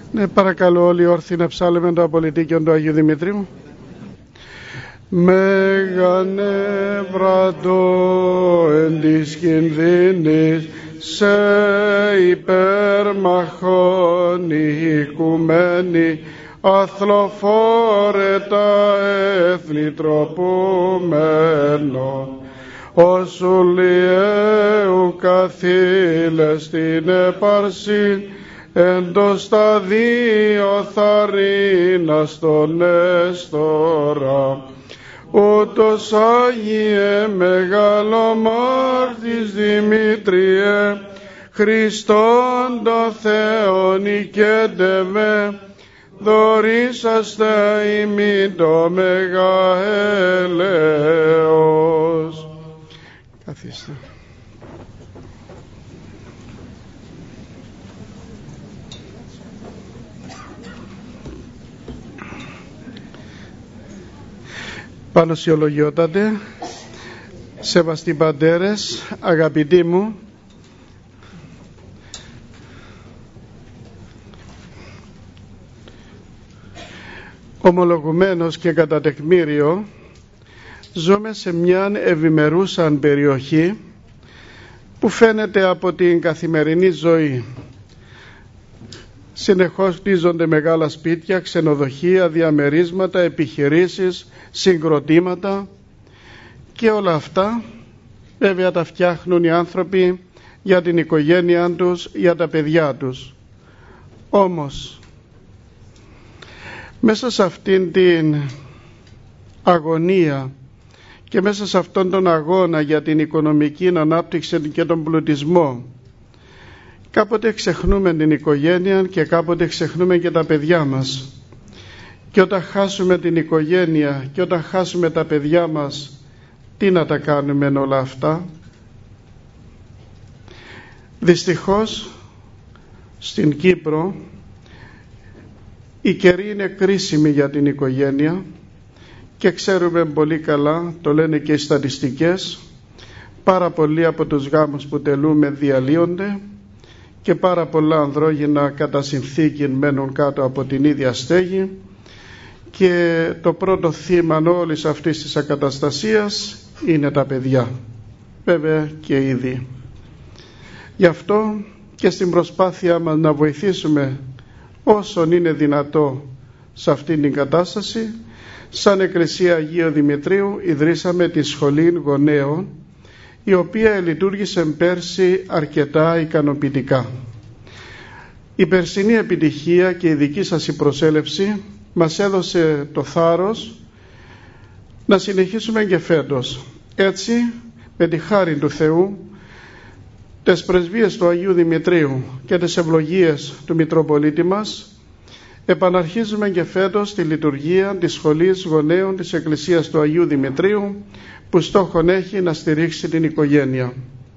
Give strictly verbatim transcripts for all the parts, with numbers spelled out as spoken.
Ναι, παρακαλώ όλοι όρθιοι να ψάλουμε το απολυτίκιο του Αγίου Δημητρίου. Μεγανεύρατο εν της κινδύνης σε υπερμαχών οικουμένη αθλοφόρετα έθνη τροπούμενο όσου λιέου καθήλες στην επαρσή εν το σταδίο θαρρύνας τον έστωρα ούτως Άγιε μεγαλομάρτης Δημήτριε Χριστόν το Θεόν οικέντευε δωρήσαστε ημί το μεγα έλεος. Καθίστε. Πανωσιολογιότατε, σεβαστοί πατέρες, αγαπητοί μου, ομολογουμένως και κατά τεκμήριο, ζούμε σε μια ευημερούσαν περιοχή που φαίνεται από την καθημερινή ζωή. Συνεχώς χτίζονται μεγάλα σπίτια, ξενοδοχεία, διαμερίσματα, επιχειρήσεις, συγκροτήματα και όλα αυτά βέβαια τα φτιάχνουν οι άνθρωποι για την οικογένειά τους, για τα παιδιά τους. Όμως μέσα σε αυτήν την αγωνία και μέσα σε αυτόν τον αγώνα για την οικονομική ανάπτυξη και τον πλουτισμό, κάποτε ξεχνούμε την οικογένεια και κάποτε ξεχνούμε και τα παιδιά μας. Και όταν χάσουμε την οικογένεια και όταν χάσουμε τα παιδιά μας, τι να τα κάνουμε όλα αυτά? Δυστυχώς στην Κύπρο η καιρή είναι κρίσιμη για την οικογένεια και ξέρουμε πολύ καλά, το λένε και οι στατιστικές, πάρα πολλοί από τους γάμους που τελούμε διαλύονται και πάρα πολλά ανδρόγυνα κατά συνθήκη μένουν κάτω από την ίδια στέγη και το πρώτο θύμα όλης αυτής της ακαταστασίας είναι τα παιδιά, βέβαια και ήδη. Γι' αυτό και στην προσπάθειά μας να βοηθήσουμε όσον είναι δυνατό σε αυτήν την κατάσταση, σαν Εκκλησία Αγίου Δημητρίου ιδρύσαμε τη Σχολή Γονέων, η οποία λειτουργήσε πέρσι αρκετά ικανοποιητικά. Η περσινή επιτυχία και η δική σας η προσέλευση μας έδωσε το θάρρος να συνεχίσουμε και φέτος. Έτσι, με τη χάρη του Θεού, τις πρεσβείες του Αγίου Δημητρίου και τις ευλογίες του Μητροπολίτη μας, επαναρχίζουμε και φέτος τη λειτουργία της Σχολής Γονέων της Εκκλησίας του Αγίου Δημητρίου, που στόχον έχει να στηρίξει την οικογένεια.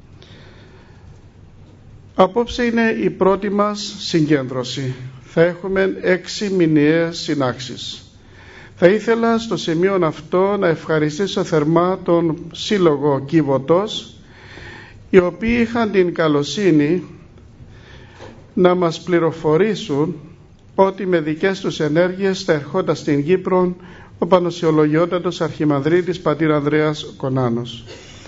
Απόψε είναι η πρώτη μας συγκέντρωση. Θα έχουμε έξι μηνιαίες συνάξεις. Θα ήθελα στο σημείο αυτό να ευχαριστήσω θερμά τον Σύλλογο Κιβωτός, οι οποίοι είχαν την καλοσύνη να μας πληροφορήσουν ότι με δικές τους ενέργειες θα ερχόταν στην Κύπρο ο Πανωσιολογιότατος Αρχιμανδρίτης πατήρ Ανδρέας Κονάνος.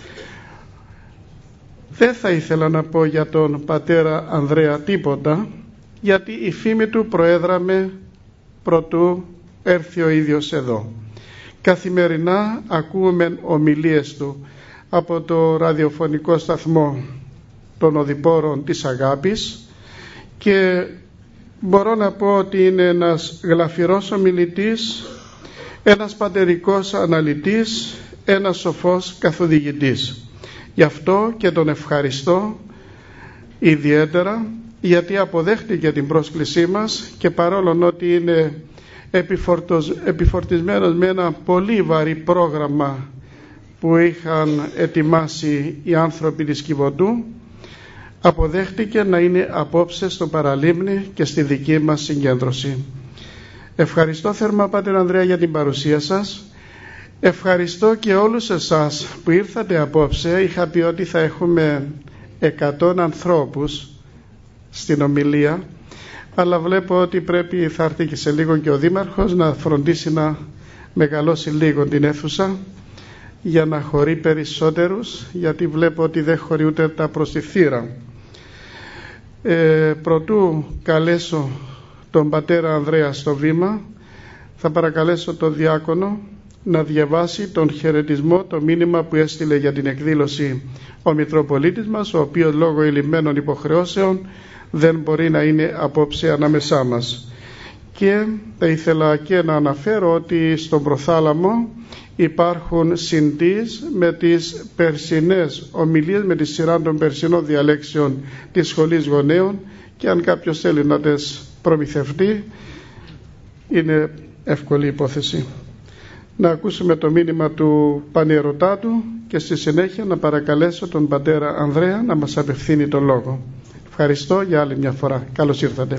Δεν θα ήθελα να πω για τον πατέρα Ανδρέα τίποτα, γιατί η φήμη του προέδραμε προτού έρθει ο ίδιος εδώ. Καθημερινά ακούμε ομιλίες του από το ραδιοφωνικό σταθμό των Οδηπόρων της Αγάπης και μπορώ να πω ότι είναι ένας γλαφυρός ομιλητής, ένας πατερικός αναλυτής, ένας σοφός καθοδηγητής. Γι' αυτό και τον ευχαριστώ ιδιαίτερα, γιατί αποδέχτηκε την πρόσκλησή μας και παρόλο ότι είναι επιφορτισμένος με ένα πολύ βαρύ πρόγραμμα που είχαν ετοιμάσει οι άνθρωποι της Κιβωτού, αποδέχτηκε να είναι απόψε στο παραλίμνη και στη δική μας συγκέντρωση. Ευχαριστώ θερμά Πάτερ Ανδρέα για την παρουσία σας. Ευχαριστώ και όλους εσάς που ήρθατε απόψε. Είχα πει ότι θα έχουμε εκατό ανθρώπους στην ομιλία, αλλά βλέπω ότι πρέπει, θα έρθει και σε λίγο και ο Δήμαρχος να φροντίσει να μεγαλώσει λίγο την αίθουσα για να χωρεί περισσότερους, γιατί βλέπω ότι δεν χωρεί ούτε τα προς τη θύρα. Ε, προτού καλέσω τον πατέρα Ανδρέα στο βήμα, θα παρακαλέσω τον διάκονο να διαβάσει τον χαιρετισμό, το μήνυμα που έστειλε για την εκδήλωση ο Μητροπολίτης μας, ο οποίος λόγω ηλυμμένων υποχρεώσεων δεν μπορεί να είναι απόψε ανάμεσά μας. Και θα ήθελα και να αναφέρω ότι στον Προθάλαμο υπάρχουν συντής με τις περσινές ομιλίες, με τη σειρά των περσινών διαλέξεων της Σχολής Γονέων, και αν κάποιος θέλει να τις προμηθευτεί είναι εύκολη υπόθεση. Να ακούσουμε το μήνυμα του Πανιερωτάτου και στη συνέχεια να παρακαλέσω τον πατέρα Ανδρέα να μας απευθύνει τον λόγο. Ευχαριστώ για άλλη μια φορά. Καλώς ήρθατε.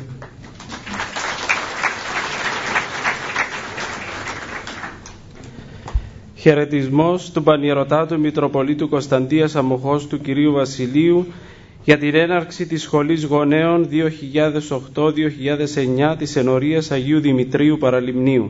Χαιρετισμός του Πανιερωτάτου Μητροπολίτου Κωνσταντίας Αμοχώς του Κυρίου Βασιλείου για την έναρξη της Σχολής Γονέων δύο χιλιάδες οκτώ δύο χιλιάδες εννιά της Ενορίας Αγίου Δημητρίου Παραλιμνίου.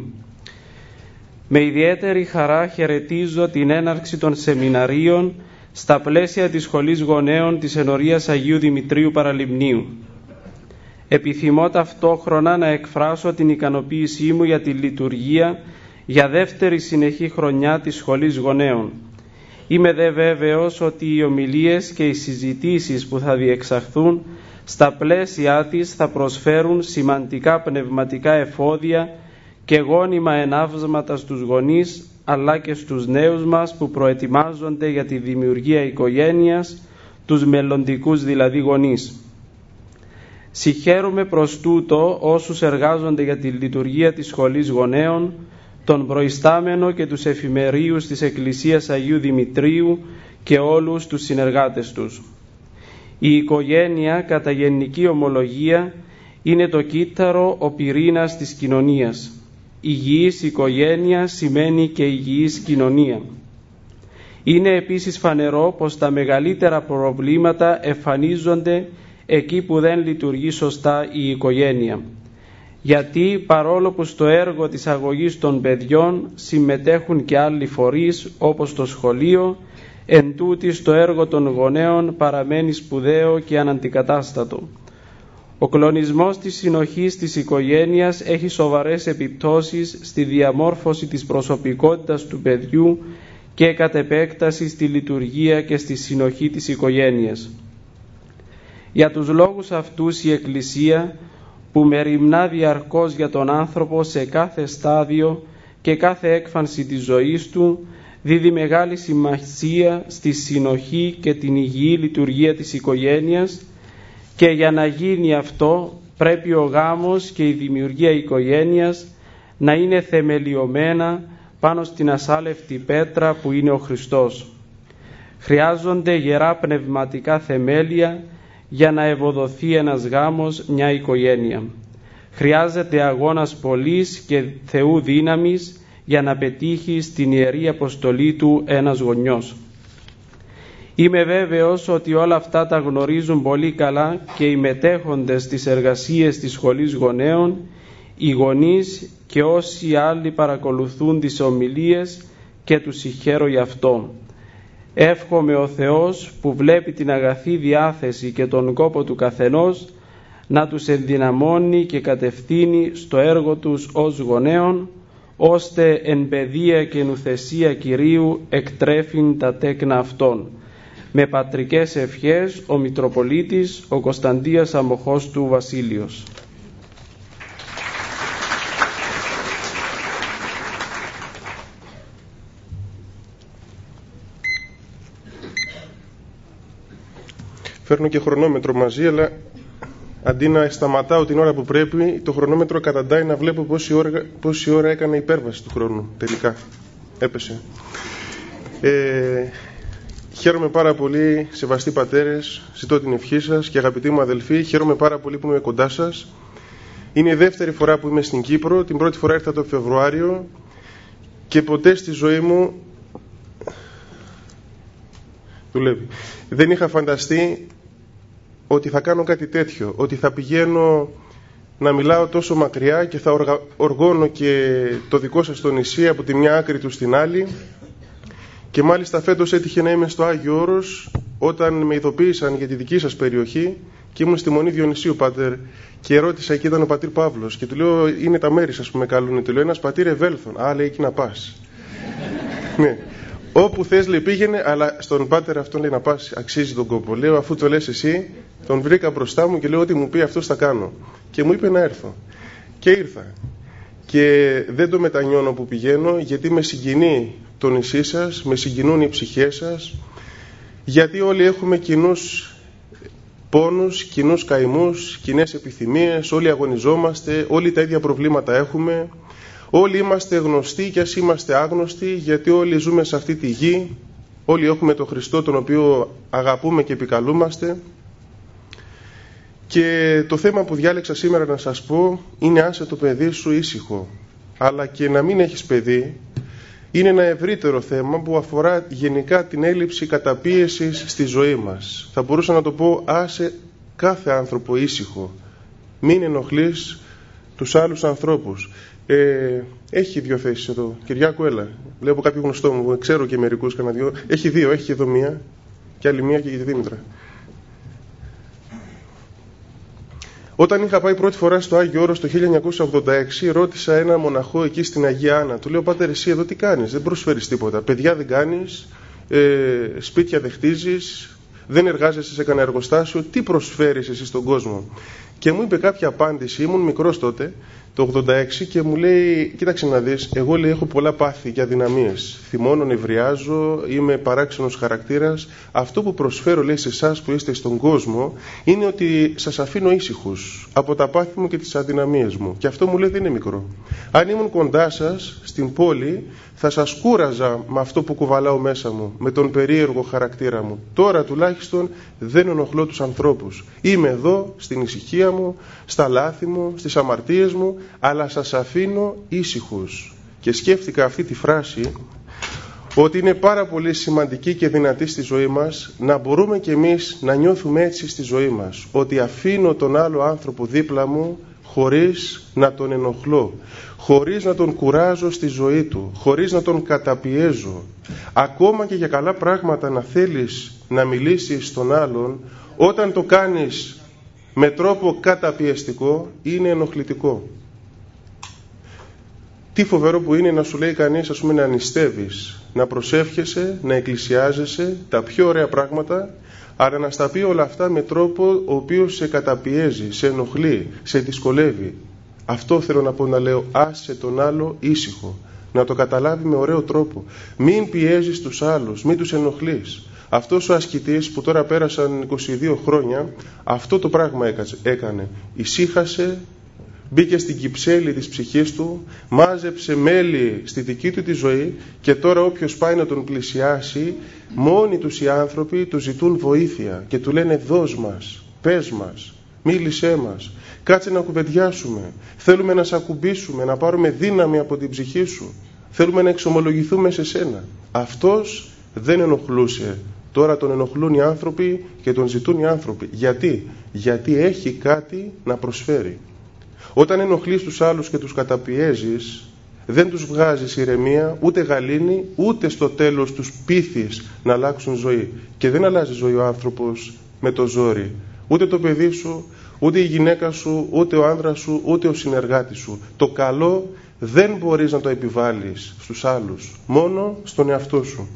Με ιδιαίτερη χαρά χαιρετίζω την έναρξη των σεμιναρίων στα πλαίσια της Σχολής Γονέων της Ενορίας Αγίου Δημητρίου Παραλιμνίου. Επιθυμώ ταυτόχρονα να εκφράσω την ικανοποίησή μου για τη λειτουργία για δεύτερη συνεχή χρονιά της Σχολής Γονέων. Είμαι δε βέβαιος ότι οι ομιλίες και οι συζητήσεις που θα διεξαχθούν στα πλαίσια της θα προσφέρουν σημαντικά πνευματικά εφόδια και γόνιμα ενάβσματα στους γονείς, αλλά και στους νέους μας που προετοιμάζονται για τη δημιουργία οικογένειας, τους μελλοντικούς δηλαδή γονείς. Συγχαίρουμε προς τούτο όσους εργάζονται για τη λειτουργία της Σχολής Γονέων, τον προϊστάμενο και τους εφημερίους της Εκκλησίας Αγίου Δημητρίου και όλους τους συνεργάτες τους. Η οικογένεια, κατά γενική ομολογία, είναι το κύτταρο, ο πυρήνας της κοινωνίας. Υγιής οικογένεια σημαίνει και υγιής κοινωνία. Είναι επίσης φανερό πως τα μεγαλύτερα προβλήματα εμφανίζονται εκεί που δεν λειτουργεί σωστά η οικογένεια. Γιατί παρόλο που στο έργο της αγωγής των παιδιών συμμετέχουν και άλλοι φορείς όπως το σχολείο, εν τούτοις το έργο των γονέων παραμένει σπουδαίο και αναντικατάστατο. Ο κλονισμός της συνοχής της οικογένειας έχει σοβαρές επιπτώσεις στη διαμόρφωση της προσωπικότητας του παιδιού και κατ' επέκταση στη λειτουργία και στη συνοχή της οικογένειας. Για τους λόγους αυτούς η Εκκλησία, που μεριμνά διαρκώς για τον άνθρωπο σε κάθε στάδιο και κάθε έκφανση της ζωής του, δίδει μεγάλη σημασία στη συνοχή και την υγιή λειτουργία της οικογένειας, και για να γίνει αυτό πρέπει ο γάμος και η δημιουργία οικογένειας να είναι θεμελιωμένα πάνω στην ασάλευτη πέτρα που είναι ο Χριστός. Χρειάζονται γερά πνευματικά θεμέλια για να ευοδοθεί ένας γάμος, μια οικογένεια. Χρειάζεται αγώνας πολλής και Θεού δύναμης για να πετύχει στην Ιερή Αποστολή του ένας γονιός. Είμαι βέβαιος ότι όλα αυτά τα γνωρίζουν πολύ καλά και οι μετέχοντες στις εργασίες της Σχολής Γονέων, οι γονείς και όσοι άλλοι παρακολουθούν τις ομιλίες, και τους συγχαίρω γι' αυτό. Εύχομαι ο Θεός, που βλέπει την αγαθή διάθεση και τον κόπο του καθενός, να τους ενδυναμώνει και κατευθύνει στο έργο τους ως γονέων, ώστε εν παιδεία και νουθεσία Κυρίου εκτρέφειν τα τέκνα αυτών. Με πατρικές ευχές ο Μητροπολίτης, ο Κωνσταντίας Αμοχώς του Βασίλειος. Φέρνω και χρονόμετρο μαζί, αλλά αντί να σταματάω την ώρα που πρέπει, το χρονόμετρο καταντάει να βλέπω πόση ώρα, πόση ώρα έκανα υπέρβαση του χρόνου. Τελικά έπεσε. Ε, χαίρομαι πάρα πολύ, σεβαστοί πατέρες, ζητώ την ευχή σας, και αγαπητοί μου αδελφοί, χαίρομαι πάρα πολύ που είμαι κοντά σας. Είναι η δεύτερη φορά που είμαι στην Κύπρο. Την πρώτη φορά ήρθα το Φεβρουάριο και ποτέ στη ζωή μου δουλεύει. δεν είχα φανταστεί ότι θα κάνω κάτι τέτοιο, ότι θα πηγαίνω να μιλάω τόσο μακριά και θα οργα... οργώνω και το δικό σας το νησί από τη μια άκρη του στην άλλη. Και μάλιστα φέτος έτυχε να είμαι στο Άγιο Όρος όταν με ειδοποίησαν για τη δική σας περιοχή και ήμουν στη Μονή Διονυσίου, πάτερ, και ρώτησα, εκεί ήταν ο πατήρ Παύλος και του λέω, είναι τα μέρη σας που με καλούν? Του λέω, ένας πατήρ Ευέλθον. Α, λέει, εκεί να πας. Ναι. Όπου θες, λέει, πήγαινε, αλλά στον πάτερ αυτόν, λέει, να πας, αξίζει τον κόπο. Λέω, αφού το λες εσύ, τον βρήκα μπροστά μου και λέω, ό,τι μου πει αυτός θα κάνω. Και μου είπε να έρθω. Και ήρθα. Και δεν το μετανιώνω που πηγαίνω, γιατί με συγκινεί το νησί σας, με συγκινούν οι ψυχές σας, γιατί όλοι έχουμε κοινούς πόνους, κοινούς καημούς, κοινές επιθυμίες, όλοι αγωνιζόμαστε, όλοι τα ίδια προβλήματα έχουμε, όλοι είμαστε γνωστοί και ας είμαστε άγνωστοι, γιατί όλοι ζούμε σε αυτή τη γη, όλοι έχουμε τον Χριστό τον οποίο αγαπούμε και επικαλούμαστε. Και το θέμα που διάλεξα σήμερα να σας πω είναι άσε το παιδί σου ήσυχο. Αλλά και να μην έχεις παιδί είναι ένα ευρύτερο θέμα που αφορά γενικά την έλλειψη καταπίεσης στη ζωή μας. Θα μπορούσα να το πω άσε κάθε άνθρωπο ήσυχο. Μην ενοχλείς τους άλλους ανθρώπους. Ε, έχει δύο θέσεις εδώ. Κυριάκο, έλα. Βλέπω κάποιο γνωστό μου. Ξέρω και μερικούς κανένα δυο. Έχει δύο. Έχει εδώ μία και άλλη μία και για τη Δήμητρα. Όταν είχα πάει πρώτη φορά στο Άγιο Όρος το χίλια εννιακόσια ογδόντα έξι, ρώτησα ένα μοναχό εκεί στην Αγία Άννα. Του λέω, πάτερ, εσύ εδώ τι κάνεις? Δεν προσφέρεις τίποτα. Παιδιά δεν κάνεις, ε, σπίτια δεν χτίζεις, δεν εργάζεσαι σε κανένα εργοστάσιο. Τι προσφέρεις εσύ στον κόσμο? Και μου είπε κάποια απάντηση. Ήμουν μικρός τότε, το ογδόντα έξι, και μου λέει, κοίταξε να δεις, εγώ, λέει, έχω πολλά πάθη και αδυναμίες. Θυμώνω, νευριάζω, είμαι παράξενος χαρακτήρας. Αυτό που προσφέρω, λέει, σε εσάς που είστε στον κόσμο, είναι ότι σας αφήνω ήσυχους από τα πάθη μου και τις αδυναμίες μου. Και αυτό, μου λέει, δεν είναι μικρό. Αν ήμουν κοντά σας στην πόλη, θα σας κούραζα με αυτό που κουβαλάω μέσα μου, με τον περίεργο χαρακτήρα μου. Τώρα τουλάχιστον δεν ενοχλώ τους ανθρώπους. Είμαι εδώ στην ησυχία μου, στα λάθη μου, στις αμαρτίες μου, αλλά σας αφήνω ήσυχους. Και σκέφτηκα αυτή τη φράση, ότι είναι πάρα πολύ σημαντική και δυνατή στη ζωή μας να μπορούμε κι εμείς να νιώθουμε έτσι στη ζωή μας, ότι αφήνω τον άλλο άνθρωπο δίπλα μου χωρίς να τον ενοχλώ, χωρίς να τον κουράζω στη ζωή του, χωρίς να τον καταπιέζω. Ακόμα και για καλά πράγματα να θέλεις να μιλήσεις στον άλλον, όταν το κάνεις με τρόπο καταπιεστικό, είναι ενοχλητικό. Τι φοβερό που είναι να σου λέει κανείς, ας πούμε, να νηστεύεις, να προσεύχεσαι, να εκκλησιάζεσαι, τα πιο ωραία πράγματα, αλλά να στα πει όλα αυτά με τρόπο ο οποίος σε καταπιέζει, σε ενοχλεί, σε δυσκολεύει. Αυτό θέλω να πω, να λέω, άσε τον άλλο ήσυχο, να το καταλάβει με ωραίο τρόπο. Μην πιέζεις τους άλλους, μην τους ενοχλείς. Αυτός ο ασκητής που τώρα πέρασαν είκοσι δύο χρόνια, αυτό το πράγμα έκανε. Ησύχασε, μπήκε στην κυψέλη της ψυχής του, μάζεψε μέλη στη δική του τη ζωή και τώρα όποιος πάει να τον πλησιάσει, μόνοι τους οι άνθρωποι του ζητούν βοήθεια και του λένε, δώσ' μας, πες μας, μίλησέ μας, κάτσε να κουβεντιάσουμε, θέλουμε να σε ακουμπήσουμε, να πάρουμε δύναμη από την ψυχή σου, θέλουμε να εξομολογηθούμε σε σένα. Αυτός δεν ενοχλούσε. Τώρα τον ενοχλούν οι άνθρωποι και τον ζητούν οι άνθρωποι. Γιατί? Γιατί έχει κάτι να προσφέρει. Όταν ενοχλείς τους άλλους και τους καταπιέζεις, δεν τους βγάζεις ηρεμία, ούτε γαλήνη, ούτε στο τέλος τους πείθεις να αλλάξουν ζωή. Και δεν αλλάζει ζωή ο άνθρωπος με το ζόρι. Ούτε το παιδί σου, ούτε η γυναίκα σου, ούτε ο άνδρας σου, ούτε ο συνεργάτης σου. Το καλό δεν μπορείς να το επιβάλλεις στους άλλους, μόνο στον εαυτό σου.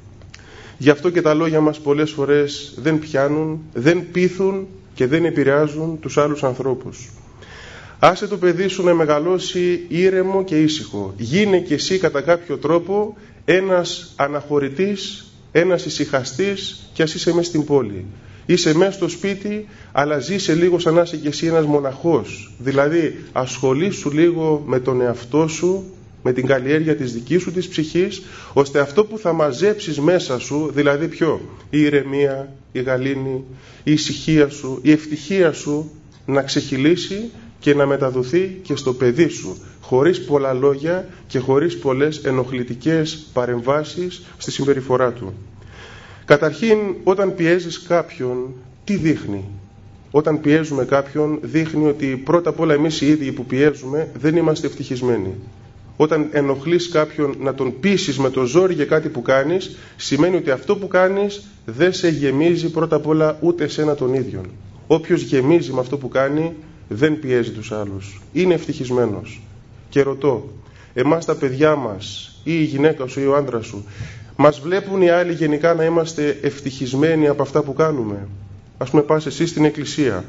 Γι' αυτό και τα λόγια μας πολλές φορές δεν πιάνουν, δεν πείθουν και δεν επηρεάζουν τους άλλους ανθρώπους. Άσε το παιδί σου να μεγαλώσει ήρεμο και ήσυχο. Γίνε και εσύ κατά κάποιο τρόπο ένας αναχωρητής, ένας ησυχαστής, και ας είσαι μέσα στην πόλη. Είσαι μέσα στο σπίτι, αλλά ζήσε λίγο σαν να είσαι και εσύ ένας μοναχός. Δηλαδή ασχολήσου λίγο με τον εαυτό σου, με την καλλιέργεια της δικής σου της ψυχής, ώστε αυτό που θα μαζέψεις μέσα σου, δηλαδή ποιο? Η ηρεμία, η γαλήνη, η ησυχία σου, η ευτυχία σου, να ξεχυλήσει και να μεταδοθεί και στο παιδί σου, χωρίς πολλά λόγια και χωρίς πολλές ενοχλητικές παρεμβάσεις στη συμπεριφορά του. Καταρχήν, όταν πιέζεις κάποιον, τι δείχνει? Όταν πιέζουμε κάποιον, δείχνει ότι πρώτα απ' όλα εμείς οι ίδιοι που πιέζουμε δεν είμαστε ευτυχισμένοι. Όταν ενοχλείς κάποιον να τον πείσεις με το ζόρι για κάτι που κάνεις, σημαίνει ότι αυτό που κάνεις δεν σε γεμίζει πρώτα απ' όλα ούτε εσένα τον ίδιον. Όποιος γεμίζει με αυτό που κάνει, δεν πιέζει τους άλλους. Είναι ευτυχισμένος. Και ρωτώ, εμάς τα παιδιά μας, ή η γυναίκα σου ή ο άντρας σου, μας βλέπουν οι άλλοι γενικά να είμαστε ευτυχισμένοι από αυτά που κάνουμε? Ας πούμε, πας εσύ στην εκκλησία.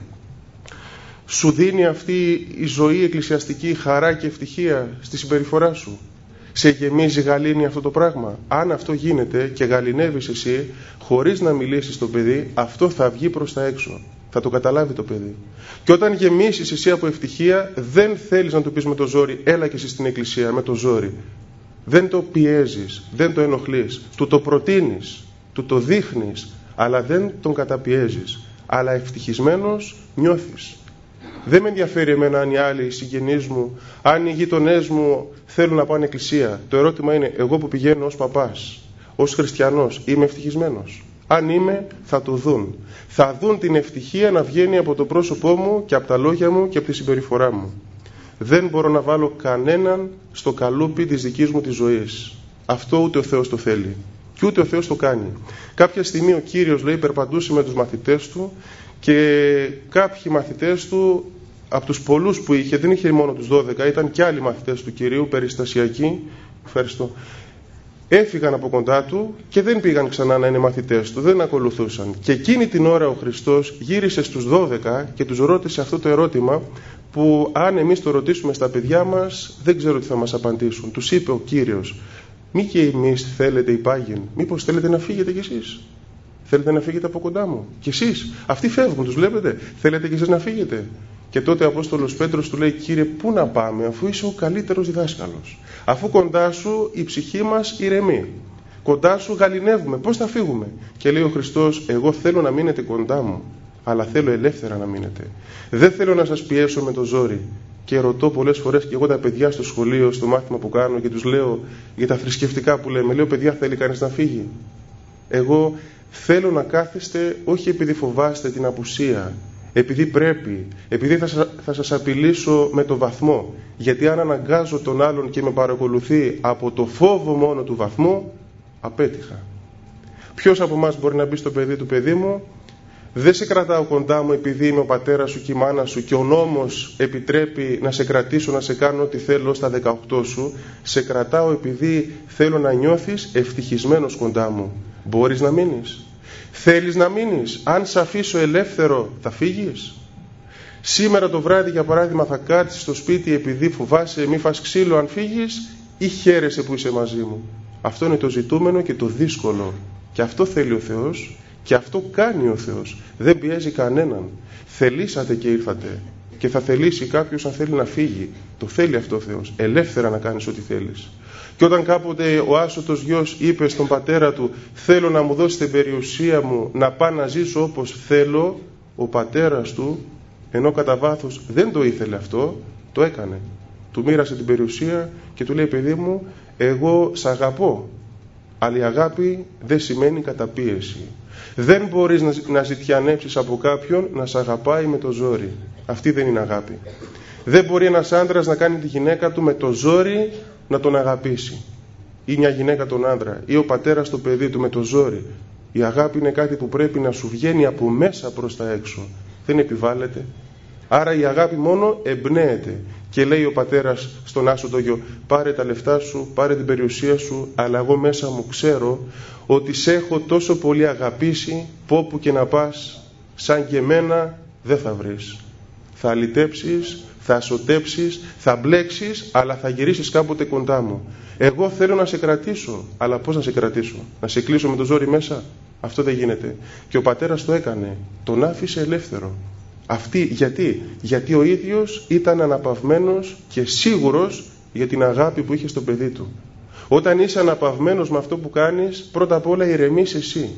Σου δίνει αυτή η ζωή εκκλησιαστική χαρά και ευτυχία στη συμπεριφορά σου? Σε γεμίζει γαλήνη αυτό το πράγμα? Αν αυτό γίνεται και γαληνεύεις εσύ, χωρίς να μιλήσεις στο παιδί, αυτό θα βγει προς τα έξω. Θα το καταλάβει το παιδί. Και όταν γεμίσεις εσύ από ευτυχία, δεν θέλεις να του πεις με το ζόρι, έλα και εσύ στην εκκλησία με το ζόρι. Δεν το πιέζεις, δεν το ενοχλείς, του το προτείνεις, του το δείχνεις, αλλά δεν τον καταπιέζεις. Αλλά ευτυχισμένος νιώθεις. Δεν με ενδιαφέρει εμένα αν οι άλλοι οι συγγενείς μου, αν οι γείτονές μου θέλουν να πάνε εκκλησία. Το ερώτημα είναι, εγώ που πηγαίνω ως παπάς, ως χριστιανός, είμαι ευτυχισμένος? Αν είμαι, θα το δουν. Θα δουν την ευτυχία να βγαίνει από το πρόσωπό μου και από τα λόγια μου και από τη συμπεριφορά μου. Δεν μπορώ να βάλω κανέναν στο καλούπι της δικής μου της ζωής. Αυτό ούτε ο Θεός το θέλει. Και ούτε ο Θεός το κάνει. Κάποια στιγμή ο Κύριος, λέει, περπατούσε με τους μαθητές του και κάποιοι μαθητές του, από τους πολλούς που είχε, δεν είχε μόνο τους δώδεκα, ήταν και άλλοι μαθητές του Κυρίου, περιστασιακοί, ευχαριστώ, έφυγαν από κοντά του και δεν πήγαν ξανά να είναι μαθητές του, δεν ακολουθούσαν. Και εκείνη την ώρα ο Χριστός γύρισε στους δώδεκα και τους ρώτησε αυτό το ερώτημα που αν εμείς το ρωτήσουμε στα παιδιά μας, δεν ξέρω τι θα μας απαντήσουν. Τους είπε ο Κύριος, μη και εμείς θέλετε υπάγειν, μήπως θέλετε να φύγετε κι εσείς? Θέλετε να φύγετε από κοντά μου? Κι εσείς? Αυτοί φεύγουν, τους βλέπετε? Θέλετε κι εσείς να φύγετε? Και τότε ο Απόστολος Πέτρος του λέει, Κύριε, πού να πάμε, αφού είσαι ο καλύτερος διδάσκαλος? Αφού κοντά σου η ψυχή μας ηρεμεί, κοντά σου γαληνεύουμε, πώς θα φύγουμε? Και λέει ο Χριστός, εγώ θέλω να μείνετε κοντά μου, αλλά θέλω ελεύθερα να μείνετε. Δεν θέλω να σας πιέσω με το ζόρι. Και ρωτώ πολλές φορές και εγώ τα παιδιά στο σχολείο, στο μάθημα που κάνω, και τους λέω για τα θρησκευτικά που λέμε, λέω, παιδιά, θέλει κανείς να φύγει? Εγώ θέλω να κάθεστε όχι επειδή φοβάστε την απουσία, επειδή πρέπει, επειδή θα σας, θα σας απειλήσω με το βαθμό. Γιατί αν αναγκάζω τον άλλον και με παρακολουθεί από το φόβο μόνο του βαθμού, απέτυχα. Ποιος από εμάς μπορεί να μπει στο παιδί του, παιδί μου, δεν σε κρατάω κοντά μου επειδή είμαι ο πατέρας σου και η μάνα σου και ο νόμος επιτρέπει να σε κρατήσω, να σε κάνω ό,τι θέλω στα δεκαοκτώ σου. Σε κρατάω επειδή θέλω να νιώθεις ευτυχισμένος κοντά μου. Μπορείς να μείνεις? Θέλεις να μείνεις? Αν σε αφήσω ελεύθερο, θα φύγεις? Σήμερα το βράδυ, για παράδειγμα, θα κάτσεις στο σπίτι επειδή φοβάσαι μη φας ξύλο αν φύγεις, ή χαίρεσαι που είσαι μαζί μου? Αυτό είναι το ζητούμενο και το δύσκολο. Και αυτό θέλει ο Θεός. Και αυτό κάνει ο Θεός. Δεν πιέζει κανέναν. Θελήσατε και ήρθατε. Και θα θελήσει κάποιος αν θέλει να φύγει. Το θέλει αυτό ο Θεός. Ελεύθερα να κάνεις ό,τι θέλεις. Και όταν κάποτε ο άσωτος γιος είπε στον πατέρα του, θέλω να μου δώσει την περιουσία μου να πάω να ζήσω όπως θέλω, ο πατέρας του, ενώ κατά βάθος δεν το ήθελε αυτό, το έκανε. Του μοίρασε την περιουσία και του λέει, παιδί μου, εγώ σ' αγαπώ. Αλλά η αγάπη δεν σημαίνει καταπίεση. Δεν μπορείς να ζητιανέψεις από κάποιον να σ' αγαπάει με το ζόρι. Αυτή δεν είναι αγάπη. Δεν μπορεί ένας άντρας να κάνει τη γυναίκα του με το ζόρι να τον αγαπήσει. Ή μια γυναίκα τον άντρα. Ή ο πατέρας το παιδί του με το ζόρι. Η αγάπη είναι κάτι που πρέπει να σου βγαίνει από μέσα προς τα έξω. Δεν επιβάλλεται. Άρα η αγάπη μόνο εμπνέεται. Και λέει ο πατέρας στον άσωτο γιο, πάρε τα λεφτά σου, πάρε την περιουσία σου, αλλά εγώ μέσα μου ξέρω ότι σε έχω τόσο πολύ αγαπήσει που όπου και να πας, σαν και εμένα δεν θα βρεις. Θα αλυτέψεις, θα ασωτέψεις, θα μπλέξεις, αλλά θα γυρίσεις κάποτε κοντά μου. Εγώ θέλω να σε κρατήσω, αλλά πώς να σε κρατήσω? Να σε κλείσω με το ζόρι μέσα? Αυτό δεν γίνεται. Και ο πατέρας το έκανε, τον άφησε ελεύθερο. Αυτή, γιατί? Γιατί ο ίδιος ήταν αναπαυμένος και σίγουρος για την αγάπη που είχε στο παιδί του. Όταν είσαι αναπαυμένος με αυτό που κάνεις, πρώτα απ' όλα ηρεμείς εσύ.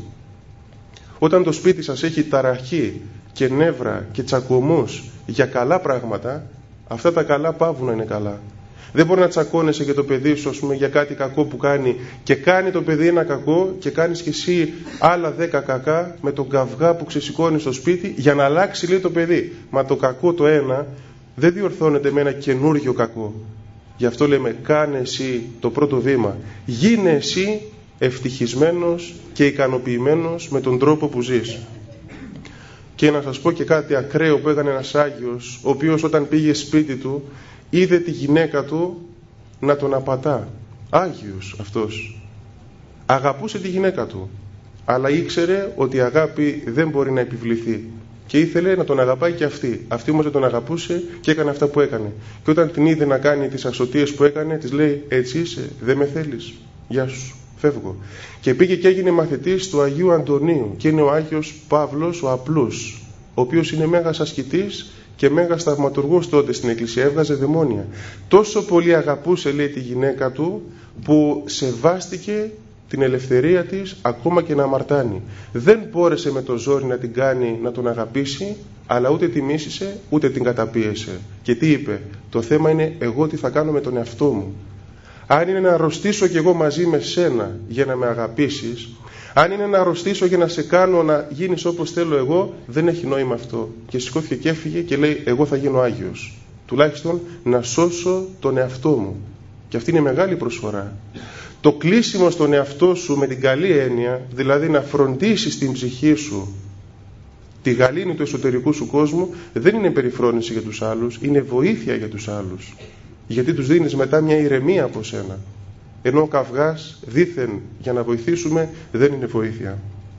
Όταν το σπίτι σας έχει ταραχή και νεύρα και τσακωμούς για καλά πράγματα, αυτά τα καλά παύουν να είναι καλά. Δεν μπορεί να τσακώνεσαι για το παιδί σου, ας πούμε, για κάτι κακό που κάνει και κάνει το παιδί ένα κακό και κάνεις και εσύ άλλα δέκα κακά με τον καυγά που ξεσηκώνεις στο σπίτι για να αλλάξει, λέει, το παιδί. Μα το κακό το ένα δεν διορθώνεται με ένα καινούργιο κακό. Γι' αυτό λέμε, κάνε εσύ το πρώτο βήμα. Γίνε εσύ ευτυχισμένος και ικανοποιημένος με τον τρόπο που ζεις. Και να σας πω και κάτι ακραίο που έκανε ένας Άγιος, ο οποίος όταν πήγε σπίτι του είδε τη γυναίκα του να τον απατά. Άγιος αυτός. Αγαπούσε τη γυναίκα του, αλλά ήξερε ότι η αγάπη δεν μπορεί να επιβληθεί και ήθελε να τον αγαπάει και αυτή. Αυτή όμως δεν τον αγαπούσε και έκανε αυτά που έκανε. Και όταν την είδε να κάνει τις ασωτείες που έκανε, της λέει, έτσι είσαι, δεν με θέλεις, γεια σου, φεύγω. Και πήγε και έγινε μαθητής του Αγίου Αντωνίου και είναι ο Άγιος Παύλος ο Απλούς, ο οποίος είναι μέγας ασκητής και μέγας θαυματουργός τότε στην Εκκλησία, έβγαζε δαιμόνια. Τόσο πολύ αγαπούσε, λέει, τη γυναίκα του που σεβάστηκε την ελευθερία της ακόμα και να αμαρτάνει. Δεν μπόρεσε με το ζόρι να την κάνει να τον αγαπήσει, αλλά ούτε τη μίσησε ούτε την καταπίεσε. Και τι είπε? Το θέμα είναι εγώ τι θα κάνω με τον εαυτό μου. Αν είναι να αρρωστήσω κι εγώ μαζί με σένα για να με αγαπήσεις, αν είναι να αρρωστήσω για να σε κάνω να γίνεις όπως θέλω εγώ, δεν έχει νόημα αυτό. Και σηκώθηκε και έφυγε και λέει, εγώ θα γίνω Άγιος. Τουλάχιστον να σώσω τον εαυτό μου. Και αυτή είναι μεγάλη προσφορά. Το κλείσιμο στον εαυτό σου με την καλή έννοια, δηλαδή να φροντίσεις την ψυχή σου, τη γαλήνη του εσωτερικού σου κόσμου, δεν είναι περιφρόνηση για τους άλλους, είναι βοήθεια για τους άλλους. Γιατί τους δίνεις μετά μια ηρεμία από σένα. Ενώ ο καυγάς δήθεν για να βοηθήσουμε δεν είναι βοήθεια.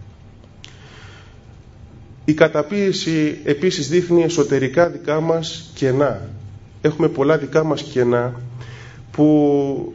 Η καταπίεση επίσης δείχνει εσωτερικά δικά μας κενά. Έχουμε πολλά δικά μας κενά που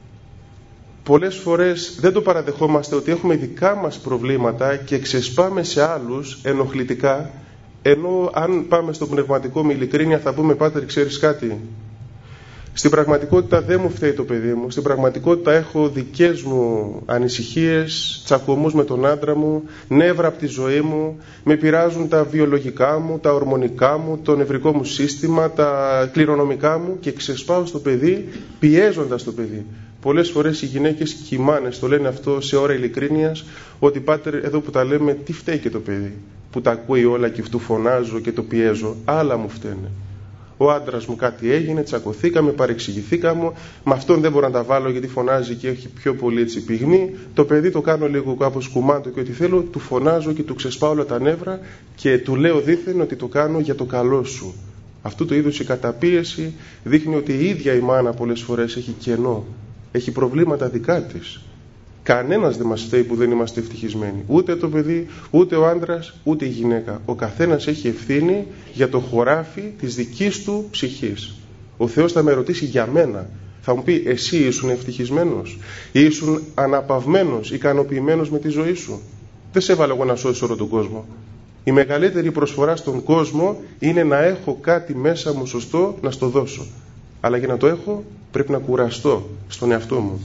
πολλές φορές δεν το παραδεχόμαστε ότι έχουμε δικά μας προβλήματα και ξεσπάμε σε άλλους ενοχλητικά, ενώ αν πάμε στο πνευματικό με ειλικρίνεια θα πούμε, Πάτερ, ξέρεις κάτι? Στην πραγματικότητα δεν μου φταίει το παιδί μου. Στην πραγματικότητα έχω δικές μου ανησυχίες, τσακωμούς με τον άντρα μου, νεύρα από τη ζωή μου, με πειράζουν τα βιολογικά μου, τα ορμονικά μου, το νευρικό μου σύστημα, τα κληρονομικά μου και ξεσπάω στο παιδί πιέζοντας το παιδί. Πολλές φορές οι γυναίκες και οι μάνες το λένε αυτό σε ώρα ειλικρίνειας, ότι Πάτερ, εδώ που τα λέμε, τι φταίει και το παιδί που τα ακούει όλα και αυτού φωνάζω και το πιέζω, άλλα μου φταίνε. Ο άντρας μου κάτι έγινε, τσακωθήκαμε, παρεξηγηθήκαμε, με αυτόν δεν μπορώ να τα βάλω γιατί φωνάζει και έχει πιο πολύ έτσι πυγμή. Το παιδί το κάνω λίγο κάπως κουμάντο και ό,τι θέλω, του φωνάζω και του ξεσπάω όλα τα νεύρα και του λέω δήθεν ότι το κάνω για το καλό σου. Αυτού το είδους η καταπίεση δείχνει ότι η ίδια η μάνα πολλές φορές έχει κενό, έχει προβλήματα δικά της. Κανένας δεν μας φταίει που δεν είμαστε ευτυχισμένοι. Ούτε το παιδί, ούτε ο άντρας, ούτε η γυναίκα. Ο καθένας έχει ευθύνη για το χωράφι της δικής του ψυχής. Ο Θεός θα με ρωτήσει για μένα. Θα μου πει, εσύ ήσουν ευτυχισμένος? Ήσουν αναπαυμένος, ικανοποιημένος με τη ζωή σου? Δεν σε έβαλα εγώ να σώσεις όλο τον κόσμο. Η μεγαλύτερη προσφορά στον κόσμο είναι να έχω κάτι μέσα μου σωστό να στο δώσω. Αλλά για να το έχω πρέπει να κουραστώ στον εαυτό μου.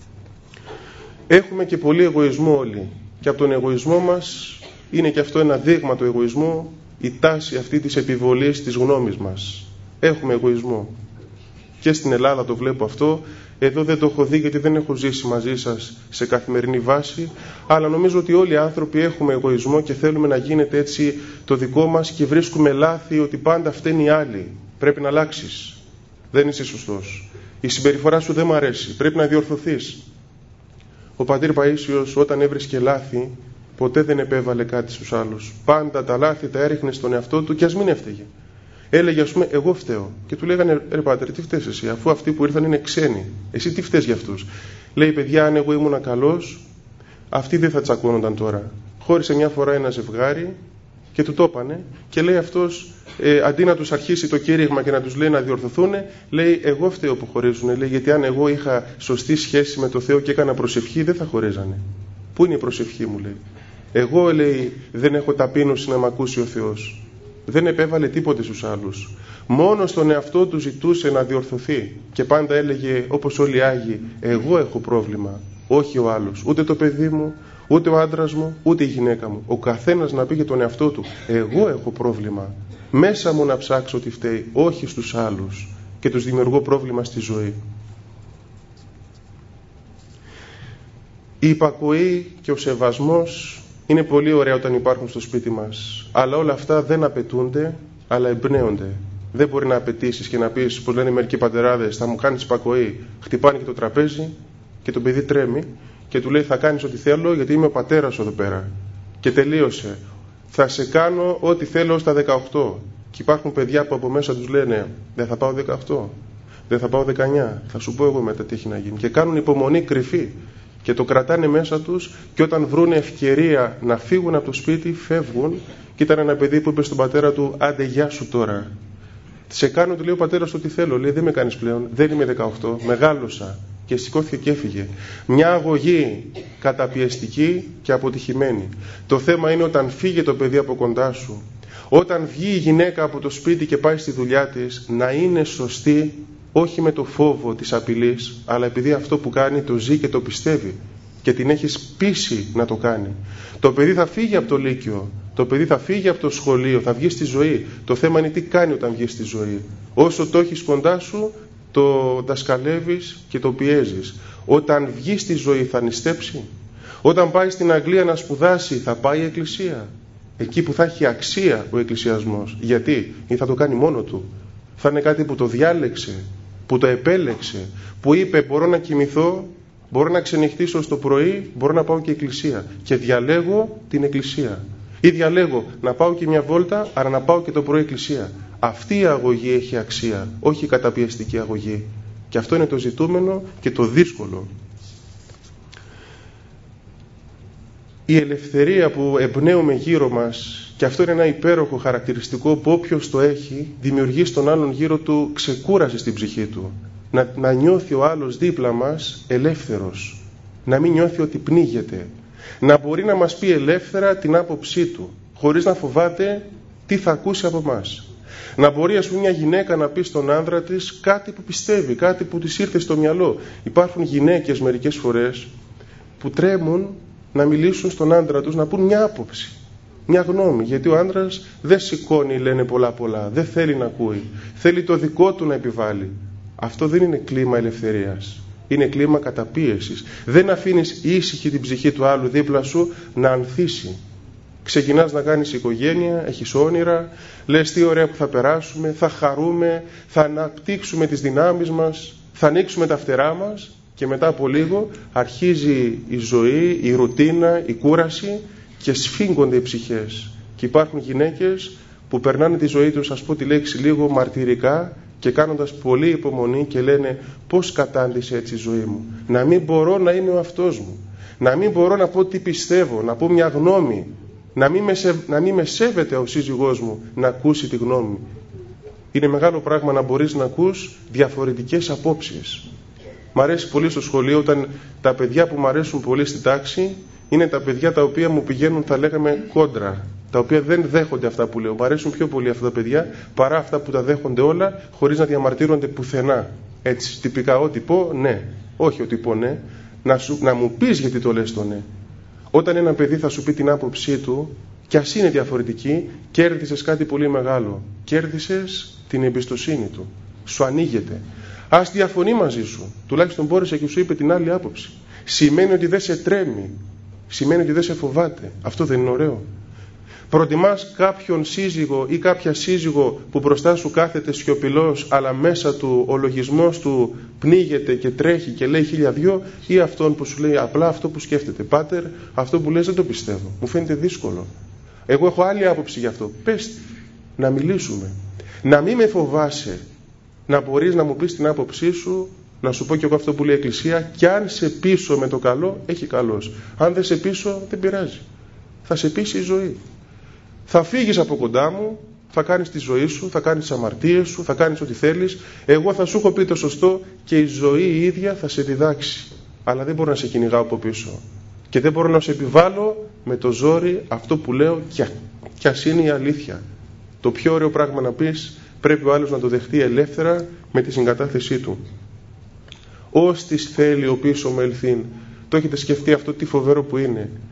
Έχουμε και πολύ εγωισμό όλοι και από τον εγωισμό μας είναι και αυτό ένα δείγμα του εγωισμού, η τάση αυτή της επιβολής της γνώμης μας. Έχουμε εγωισμό και στην Ελλάδα το βλέπω αυτό. Εδώ δεν το έχω δει γιατί δεν έχω ζήσει μαζί σας σε καθημερινή βάση, αλλά νομίζω ότι όλοι οι άνθρωποι έχουμε εγωισμό και θέλουμε να γίνεται έτσι το δικό μας και βρίσκουμε λάθη ότι πάντα φταίνει οι άλλοι. Πρέπει να αλλάξεις, δεν είσαι σωστός, η συμπεριφορά σου δεν μου αρέσει, πρέπει να διορθωθείς. Ο πατήρ Παΐσιος όταν έβρισκε λάθη ποτέ δεν επέβαλε κάτι στους άλλους. Πάντα τα λάθη τα έριχνε στον εαυτό του και ας μην έφταιγε. Έλεγε, ας πούμε, εγώ φταίω. Και του λέγανε, ρε πάτερ, τι φταίς εσύ, αφού αυτοί που ήρθαν είναι ξένοι. Εσύ τι φταίς για αυτούς? Λέει, παιδιά, αν εγώ ήμουν καλός, αυτοί δεν θα τσακώνονταν τώρα. Χώρισε μια φορά ένα ζευγάρι και του το έπανε και λέει αυτός, ε, αντί να τους αρχίσει το κήρυγμα και να τους λέει να διορθωθούν, λέει, εγώ φταίω που χωρίζουν. Λέει, γιατί αν εγώ είχα σωστή σχέση με το Θεό και έκανα προσευχή, δεν θα χωρίζανε. Πού είναι η προσευχή μου, λέει. Εγώ, λέει, δεν έχω ταπείνωση να μ' ακούσει ο Θεός. Δεν επέβαλε τίποτε στους άλλους. Μόνο στον εαυτό του ζητούσε να διορθωθεί. Και πάντα έλεγε, όπως όλοι οι Άγιοι, εγώ έχω πρόβλημα, όχι ο άλλος. Ούτε το παιδί μου, ούτε ο άντρας μου, ούτε η γυναίκα μου. Ο καθένας να πει για τον εαυτό του, εγώ έχω πρόβλημα. Μέσα μου να ψάξω τι φταίει, όχι στους άλλους. Και και τους δημιουργώ πρόβλημα στη ζωή. Η υπακοή και ο σεβασμός είναι πολύ ωραία όταν υπάρχουν στο σπίτι μας, αλλά όλα αυτά δεν απαιτούνται, αλλά εμπνέονται. Δεν μπορεί να απαιτήσεις και να πεις, πως λένε μερικοί πατεράδες, θα μου κάνεις υπακοή. Χτυπάνε και το τραπέζι και το παιδί τρέμει και του λέει, θα κάνεις ό,τι θέλω γιατί είμαι ο πατέρας σου εδώ πέρα. Και τελείωσε. Θα σε κάνω ό,τι θέλω ως τα δεκαοκτώ. Και υπάρχουν παιδιά που από μέσα τους λένε, δεν θα πάω δεκαοκτώ, δεν θα πάω δεκαεννιά, θα σου πω εγώ μετά τι έχει να γίνει. Και κάνουν υπομονή κρυφή και το κρατάνε μέσα τους, και όταν βρουν ευκαιρία να φύγουν από το σπίτι, φεύγουν. Και ήταν ένα παιδί που είπε στον πατέρα του, άντε γεια σου τώρα. Σε κάνω, του λέει ο πατέρας του, τι θέλω. Λέει, δεν με κάνεις πλέον, δεν είμαι δεκαοκτώ, μεγάλωσα. Και σηκώθηκε και έφυγε. Μια αγωγή καταπιεστική και αποτυχημένη. Το θέμα είναι όταν φύγει το παιδί από κοντά σου, όταν βγει η γυναίκα από το σπίτι και πάει στη δουλειά της, να είναι σωστή, όχι με το φόβο της απειλής, αλλά επειδή αυτό που κάνει το ζει και το πιστεύει και την έχεις πείσει να το κάνει. Το παιδί θα φύγει από το λύκειο, το παιδί θα φύγει από το σχολείο, θα βγει στη ζωή. Το θέμα είναι τι κάνει όταν βγει στη ζωή. Όσο το έχεις κοντά σου, το δασκαλεύεις και το πιέζεις. Όταν βγει στη ζωή θα νηστέψει. Όταν πάει στην Αγγλία να σπουδάσει, θα πάει η Εκκλησία. Εκεί που θα έχει αξία ο εκκλησιασμός. Γιατί? Ή θα το κάνει μόνο του. Θα είναι κάτι που το διάλεξε, που το επέλεξε, που είπε, μπορώ να κοιμηθώ, μπορώ να ξενυχτήσω στο πρωί, μπορώ να πάω και εκκλησία. Και διαλέγω την εκκλησία. Ή διαλέγω να πάω και μια βόλτα, αλλά να πάω και το πρωί εκκλησία. Αυτή η αγωγή έχει αξία, όχι η καταπιεστική αγωγή. Και αυτό είναι το ζητούμενο και το δύσκολο. Η ελευθερία που εμπνέουμε γύρω μας, και αυτό είναι ένα υπέροχο χαρακτηριστικό που όποιος το έχει, δημιουργεί στον άλλον γύρω του ξεκούραση στην ψυχή του. Να, να νιώθει ο άλλος δίπλα μας ελεύθερος. Να μην νιώθει ότι πνίγεται. Να μπορεί να μας πει ελεύθερα την άποψή του, χωρίς να φοβάται τι θα ακούσει από μας. Να μπορεί, ας πούμε, μια γυναίκα να πει στον άνδρα της κάτι που πιστεύει, κάτι που της ήρθε στο μυαλό. Υπάρχουν γυναίκες μερικές φορές που τρέμουν να μιλήσουν στον άντρα τους, να πούν μια άποψη, μια γνώμη, γιατί ο άντρας δεν σηκώνει, λένε, πολλά πολλά, δεν θέλει να ακούει, θέλει το δικό του να επιβάλλει. Αυτό δεν είναι κλίμα ελευθερίας, είναι κλίμα καταπίεσης. Δεν αφήνεις ήσυχη την ψυχή του άλλου δίπλα σου να ανθίσει. Ξεκινάς να κάνεις οικογένεια, έχεις όνειρα, λες τι ωραία που θα περάσουμε, θα χαρούμε, θα αναπτύξουμε τις δυνάμεις μας, θα ανοίξουμε τα φτερά μας, και μετά από λίγο αρχίζει η ζωή, η ρουτίνα, η κούραση και σφίγγονται οι ψυχές. Και υπάρχουν γυναίκες που περνάνε τη ζωή τους, ας πω τη λέξη λίγο μαρτυρικά, και κάνοντας πολύ υπομονή και λένε, πώς κατάντησε έτσι η ζωή μου. Να μην μπορώ να είμαι ο αυτός μου. Να μην μπορώ να πω τι πιστεύω, να πω μια γνώμη. Να μην με, σε, να μην με σέβεται ο σύζυγός μου να ακούσει τη γνώμη. Είναι μεγάλο πράγμα να μπορείς να ακούς διαφορετικές απόψεις. Μ' αρέσει πολύ στο σχολείο όταν τα παιδιά που μ' αρέσουν πολύ στην τάξη είναι τα παιδιά τα οποία μου πηγαίνουν, θα λέγαμε, κόντρα. Τα οποία δεν δέχονται αυτά που λέω. Μ' αρέσουν πιο πολύ αυτά τα παιδιά παρά αυτά που τα δέχονται όλα χωρίς να διαμαρτύρονται πουθενά. Έτσι, τυπικά, ό,τι πω, ναι. Όχι ότι πω ναι. Να, σου, να μου πεις γιατί το λες το ναι. Όταν ένα παιδί θα σου πει την άποψή του, κι ας είναι διαφορετική, κέρδισες κάτι πολύ μεγάλο. Κέρδισες την εμπιστοσύνη του. Σου ανοίγεται. Ας διαφωνεί μαζί σου. Τουλάχιστον μπόρεσε και σου είπε την άλλη άποψη. Σημαίνει ότι δεν σε τρέμει. Σημαίνει ότι δεν σε φοβάται. Αυτό δεν είναι ωραίο? Προτιμάς κάποιον σύζυγο ή κάποια σύζυγο που μπροστά σου κάθεται σιωπηλός, αλλά μέσα του ο λογισμός του πνίγεται και τρέχει και λέει χίλια δυο, ή αυτόν που σου λέει απλά αυτό που σκέφτεται? Πάτερ, αυτό που λες δεν το πιστεύω. Μου φαίνεται δύσκολο. Εγώ έχω άλλη άποψη γι' αυτό. Πες, να μιλήσουμε. Να μην με φοβάσαι. Να μπορείς να μου πεις την άποψή σου, να σου πω κι εγώ αυτό που λέει η Εκκλησία, και αν σε πείσω με το καλό, έχει καλός. Αν δεν σε πείσω, δεν πειράζει. Θα σε πείσει η ζωή. Θα φύγεις από κοντά μου, θα κάνεις τη ζωή σου, θα κάνεις τις αμαρτίες σου, θα κάνεις ό,τι θέλεις. Εγώ θα σου έχω πει το σωστό και η ζωή η ίδια θα σε διδάξει. Αλλά δεν μπορώ να σε κυνηγάω από πίσω. Και δεν μπορώ να σε επιβάλλω με το ζόρι αυτό που λέω, κι ας είναι η αλήθεια. Το πιο ωραίο πράγμα να πεις, πρέπει ο άλλος να το δεχτεί ελεύθερα με τη συγκατάθεσή του. Ως της θέλει ο πίσω με ελθύν. Το έχετε σκεφτεί αυτό τι φοβερό που είναι?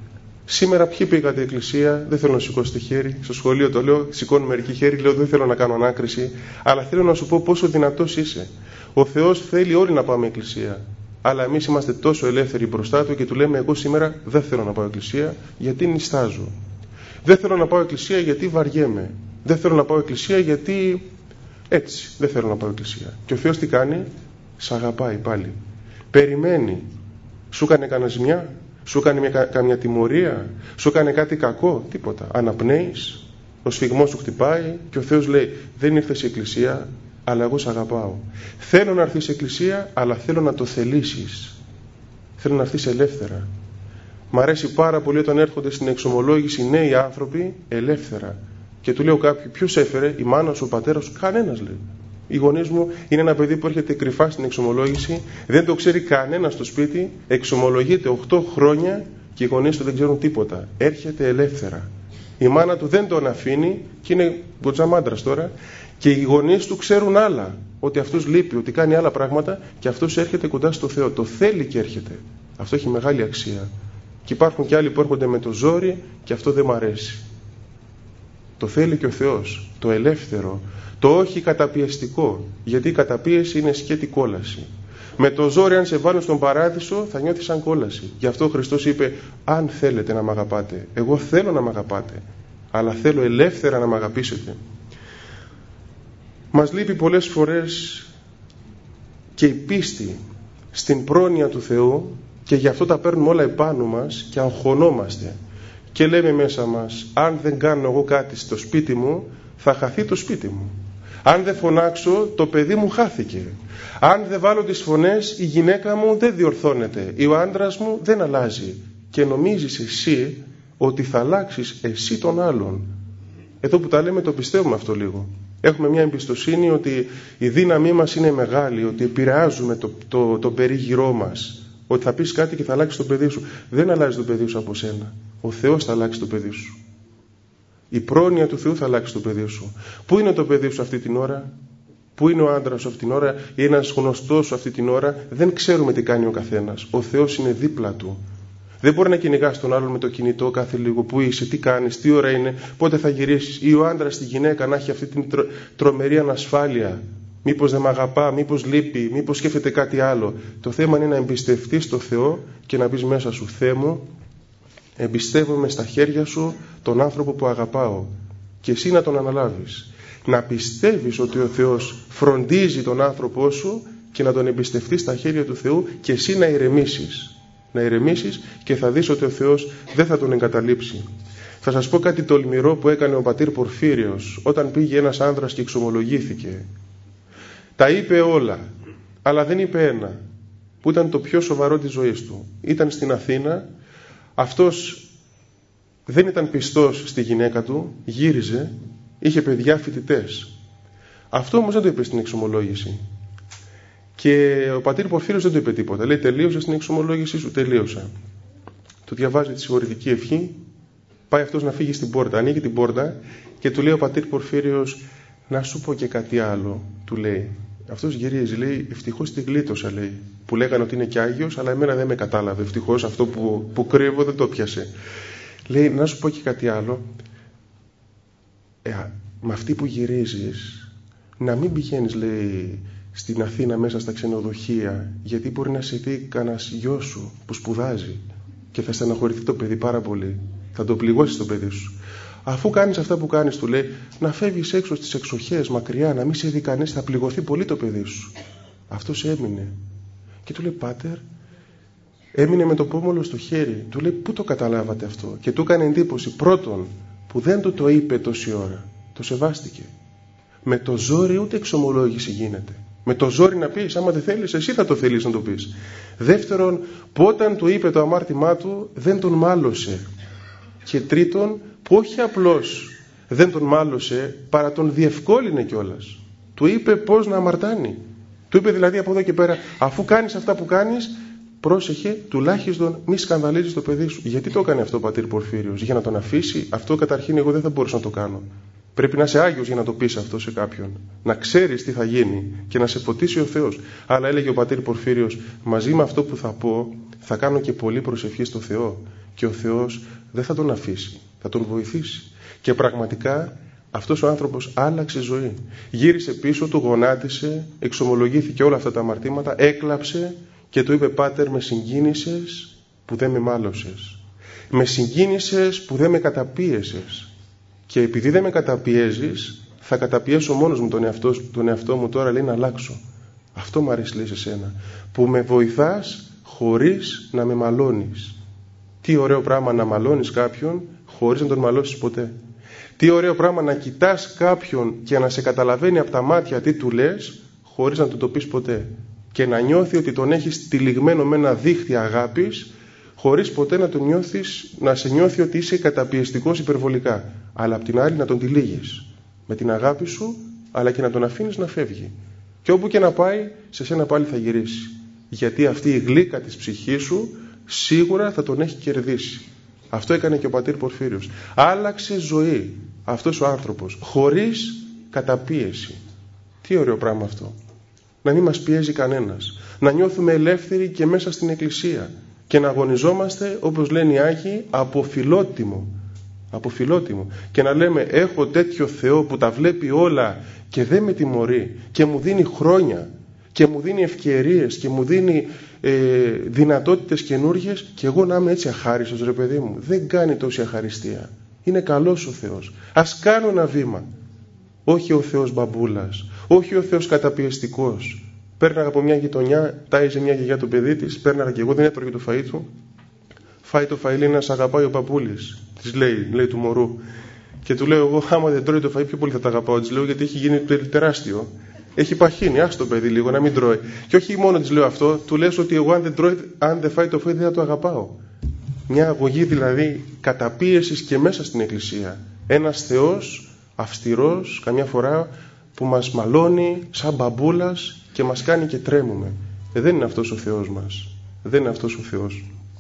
Σήμερα ποιοι πήγατε εκκλησία, δεν θέλω να σηκώσετε χέρι. Στο σχολείο το λέω, σηκώνουν μερικοί χέρι, λέω δεν θέλω να κάνω ανάκριση, αλλά θέλω να σου πω πόσο δυνατός είσαι. Ο Θεός θέλει όλοι να πάμε εκκλησία. Αλλά εμείς είμαστε τόσο ελεύθεροι μπροστά του και του λέμε: εγώ σήμερα δεν θέλω να πάω εκκλησία γιατί νηστάζω. Δεν θέλω να πάω εκκλησία γιατί βαριέμαι. Δεν θέλω να πάω εκκλησία γιατί έτσι. Δεν θέλω να πάω εκκλησία. Και ο Θεός τι κάνει? Σ' αγαπάει πάλι. Περιμένει. Σου έκανε κανένα ζημιά? Σου έκανε μια, καμιά τιμωρία? Σου έκανε κάτι κακό? Τίποτα. Αναπνέεις, ο σφυγμός σου χτυπάει και ο Θεός λέει: δεν ήρθες σε εκκλησία, αλλά εγώ σ' αγαπάω. Θέλω να έρθεις σε εκκλησία, αλλά θέλω να το θελήσεις. Θέλω να έρθεις ελεύθερα. Μ' αρέσει πάρα πολύ όταν έρχονται στην εξομολόγηση νέοι άνθρωποι ελεύθερα. Και του λέω κάποιου: ποιος έφερε? Η μάνα σου, ο πατέρας σου? Κανένας, λέει. Οι γονείς μου είναι ένα παιδί που έρχεται κρυφά στην εξομολόγηση, δεν το ξέρει κανένα στο σπίτι, εξομολογείται οκτώ χρόνια και οι γονείς του δεν ξέρουν τίποτα. Έρχεται ελεύθερα. Η μάνα του δεν τον αφήνει και είναι γκοτζαμάντρας τώρα, και οι γονείς του ξέρουν άλλα. Ότι αυτός λείπει, ότι κάνει άλλα πράγματα και αυτός έρχεται κοντά στο Θεό. Το θέλει και έρχεται. Αυτό έχει μεγάλη αξία. Και υπάρχουν και άλλοι που έρχονται με το ζόρι και αυτό δεν μ' αρέσει. Το θέλει και ο Θεός. Το ελεύθερο. Το όχι καταπιεστικό. Γιατί η καταπίεση είναι σκέτη κόλαση. Με το ζόρι, αν σε βάλουν στον παράδεισο, θα νιώθεις σαν κόλαση. Γι' αυτό ο Χριστός είπε: αν θέλετε να μ' αγαπάτε, εγώ θέλω να μ' αγαπάτε, αλλά θέλω ελεύθερα να μ' αγαπήσετε. Μας λείπει πολλές φορές και η πίστη στην πρόνοια του Θεού και γι' αυτό τα παίρνουμε όλα επάνω μας και αγχωνόμαστε. Και λέμε μέσα μας: αν δεν κάνω εγώ κάτι στο σπίτι μου, θα χαθεί το σπίτι μου. Αν δεν φωνάξω, το παιδί μου χάθηκε. Αν δεν βάλω τις φωνές, η γυναίκα μου δεν διορθώνεται. Ή ο άντρας μου δεν αλλάζει. Και νομίζεις εσύ ότι θα αλλάξεις εσύ τον άλλον. Εδώ που τα λέμε το πιστεύουμε αυτό λίγο. Έχουμε μια εμπιστοσύνη ότι η δύναμή μας είναι μεγάλη, ότι επηρεάζουμε το, το, το περίγυρό μας. Ότι θα πεις κάτι και θα αλλάξει το παιδί σου. Δεν αλλάζει το παιδί σου από σένα. Ο Θεός θα αλλάξει το παιδί σου. Η πρόνοια του Θεού θα αλλάξει το παιδί σου. Πού είναι το παιδί σου αυτή την ώρα? Πού είναι ο άντρας σου αυτή την ώρα? Ή ένας γνωστός σου αυτή την ώρα? Δεν ξέρουμε τι κάνει ο καθένας. Ο Θεός είναι δίπλα του. Δεν μπορεί να κυνηγάς τον άλλον με το κινητό κάθε λίγο. Πού είσαι, τι κάνεις, τι ώρα είναι, πότε θα γυρίσεις. Ή ο άντρας στη γυναίκα να έχει αυτή την τρο... τρομερή ανασφάλεια. Μήπως δεν με αγαπά, μήπως λείπει, μήπως σκέφτεται κάτι άλλο. Το θέμα είναι να εμπιστευτείς το Θεό και να πεις μέσα σου: Θεέ μου, εμπιστεύομαι στα χέρια σου τον άνθρωπο που αγαπάω, και εσύ να τον αναλάβεις. Να πιστεύεις ότι ο Θεός φροντίζει τον άνθρωπό σου και να τον εμπιστευτείς στα χέρια του Θεού και εσύ να ηρεμήσεις. Να ηρεμήσεις και θα δεις ότι ο Θεός δεν θα τον εγκαταλείψει. Θα σας πω κάτι τολμηρό που έκανε ο πατήρ Πορφύριος όταν πήγε ένας άνδρας και εξομολογήθηκε. Τα είπε όλα, αλλά δεν είπε ένα, που ήταν το πιο σοβαρό της ζωής του. Ήταν στην Αθήνα, αυτός δεν ήταν πιστός στη γυναίκα του, γύριζε, είχε παιδιά φοιτητές. Αυτό όμως δεν το είπε στην εξομολόγηση. Και ο πατήρ Πορφύριος δεν το είπε τίποτα. Λέει: τελείωσε στην εξομολόγησή σου? Τελείωσα. Του διαβάζει τη συγχωρητική ευχή, πάει αυτός να φύγει στην πόρτα. Ανοίγει την πόρτα και του λέει ο πατήρ Πορφύριος: να σου πω και κάτι άλλο, του λέει. Αυτός γυρίζει, λέει: ευτυχώς τη γλίτωσα, λέει. Που λέγανε ότι είναι και Άγιος, αλλά εμένα δεν με κατάλαβε. Ευτυχώς αυτό που, που κρύβω δεν το πιασε. Λέει: να σου πω και κάτι άλλο. Ε, με αυτή που γυρίζεις, να μην πηγαίνεις, λέει, στην Αθήνα μέσα στα ξενοδοχεία, γιατί μπορεί να σε δει κανένας γιος σου που σπουδάζει και θα στεναχωρηθεί το παιδί πάρα πολύ. Θα το πληγώσεις το παιδί σου. Αφού κάνεις αυτά που κάνεις, του λέει, να φεύγεις έξω στις εξοχές, μακριά, να μην σε δει κανείς, θα πληγωθεί πολύ το παιδί σου. Αυτός έμεινε. Και του λέει: πάτερ, έμεινε με το πόμολο στο χέρι. Του λέει: πού το καταλάβατε αυτό? Και του έκανε εντύπωση, πρώτον, που δεν του το είπε τόση ώρα. Το σεβάστηκε. Με το ζόρι ούτε εξομολόγηση γίνεται. Με το ζόρι να πεις, άμα δεν θέλεις, εσύ θα το θέλεις να το πεις. Δεύτερον, που όταν του είπε το αμάρτημά του, δεν τον μάλωσε. Και τρίτον, που όχι απλώς δεν τον μάλωσε, παρά τον διευκόλυνε κιόλας. Του είπε πώς να αμαρτάνει. Του είπε δηλαδή από εδώ και πέρα, αφού κάνεις αυτά που κάνεις, πρόσεχε, τουλάχιστον μη σκανδαλίζεις το παιδί σου. Γιατί το έκανε αυτό ο πατήρ Πορφύριος? Για να τον αφήσει? Αυτό καταρχήν εγώ δεν θα μπορούσα να το κάνω. Πρέπει να είσαι Άγιος για να το πεις αυτό σε κάποιον. Να ξέρεις τι θα γίνει και να σε φωτίσει ο Θεός. Αλλά έλεγε ο πατήρ Πορφύριος, μαζί με αυτό που θα πω, θα κάνω και πολύ προσευχή στο Θεό. Και ο Θεός δεν θα τον αφήσει, θα τον βοηθήσει. Και πραγματικά αυτός ο άνθρωπος άλλαξε ζωή. Γύρισε πίσω, του γονάτισε, εξομολογήθηκε όλα αυτά τα αμαρτήματα, έκλαψε και του είπε: Πάτερ, με συγκίνησες που δεν με μάλωσες. Με συγκίνησες που δεν με καταπίεσες. Και επειδή δεν με καταπιέζεις, θα καταπιέσω μόνος μου τον εαυτό, τον εαυτό μου τώρα, λέει, να αλλάξω. Αυτό μου αρέσει, λέει, σε σένα. Που με βοηθάς χωρίς να με μαλώνεις. Τι ωραίο πράγμα να μαλώνεις κάποιον χωρίς να τον μαλώσεις ποτέ. Τι ωραίο πράγμα να κοιτάς κάποιον και να σε καταλαβαίνει από τα μάτια τι του λες χωρίς να του το πεις ποτέ. Και να νιώθει ότι τον έχεις τυλιγμένο με ένα δίχτυ αγάπης, χωρίς ποτέ να, τον νιώθεις, να σε νιώθει ότι είσαι καταπιεστικός υπερβολικά. Αλλά απ' την άλλη να τον τυλίγεις με την αγάπη σου, αλλά και να τον αφήνεις να φεύγει. Και όπου και να πάει, σε σένα πάλι θα γυρίσει. Γιατί αυτή η γλύκα της ψυχής σου σίγουρα θα τον έχει κερδίσει. Αυτό έκανε και ο πατήρ Πορφύριος. Άλλαξε ζωή αυτός ο άνθρωπος, χωρίς καταπίεση. Τι ωραίο πράγμα αυτό. Να μην μας πιέζει κανένας. Να νιώθουμε ελεύθεροι και μέσα στην Εκκλησία. Και να αγωνιζόμαστε, όπως λένε οι Άγιοι, από φιλότιμο. Από φιλότιμο. Και να λέμε: έχω τέτοιο Θεό που τα βλέπει όλα και δεν με τιμωρεί και μου δίνει χρόνια και μου δίνει ευκαιρίες και μου δίνει ε, δυνατότητες καινούργιες, και εγώ να είμαι έτσι αχάριστος, ρε παιδί μου. Δεν κάνει τόση αχαριστία. Είναι καλός ο Θεός. Ας κάνω ένα βήμα. Όχι ο Θεός μπαμπούλας, όχι ο Θεός καταπιεστικός. Πέρναγα από μια γειτονιά, τάιζε μια γιαγιά το παιδί της, πέρναγα και εγώ, δεν έτρωγε το φαΐ του. Φάει το φαΐ, λέει, να σ' αγαπάει ο παππούλης. Της λέει, λέει του μωρού. Και του λέω εγώ: άμα δεν τρώει το φαΐ, πιο πολύ θα τα αγαπάω. Της λέω: γιατί έχει γίνει τεράστιο. Έχει παχύνει, άστο το παιδί λίγο, να μην τρώει. Και όχι μόνο της λέω αυτό, του λες ότι εγώ αν δεν, τρώει, αν δεν φάει το φαΐ, δεν θα το αγαπάω. Μια αγωγή δηλαδή καταπίεσης και μέσα στην Εκκλησία. Ένας Θεός αυστηρός, καμιά φορά, που μας μαλώνει σαν μπαμπούλας και μας κάνει και τρέμουμε. Ε, δεν είναι αυτός ο Θεός μας. Δεν είναι αυτός ο Θεός.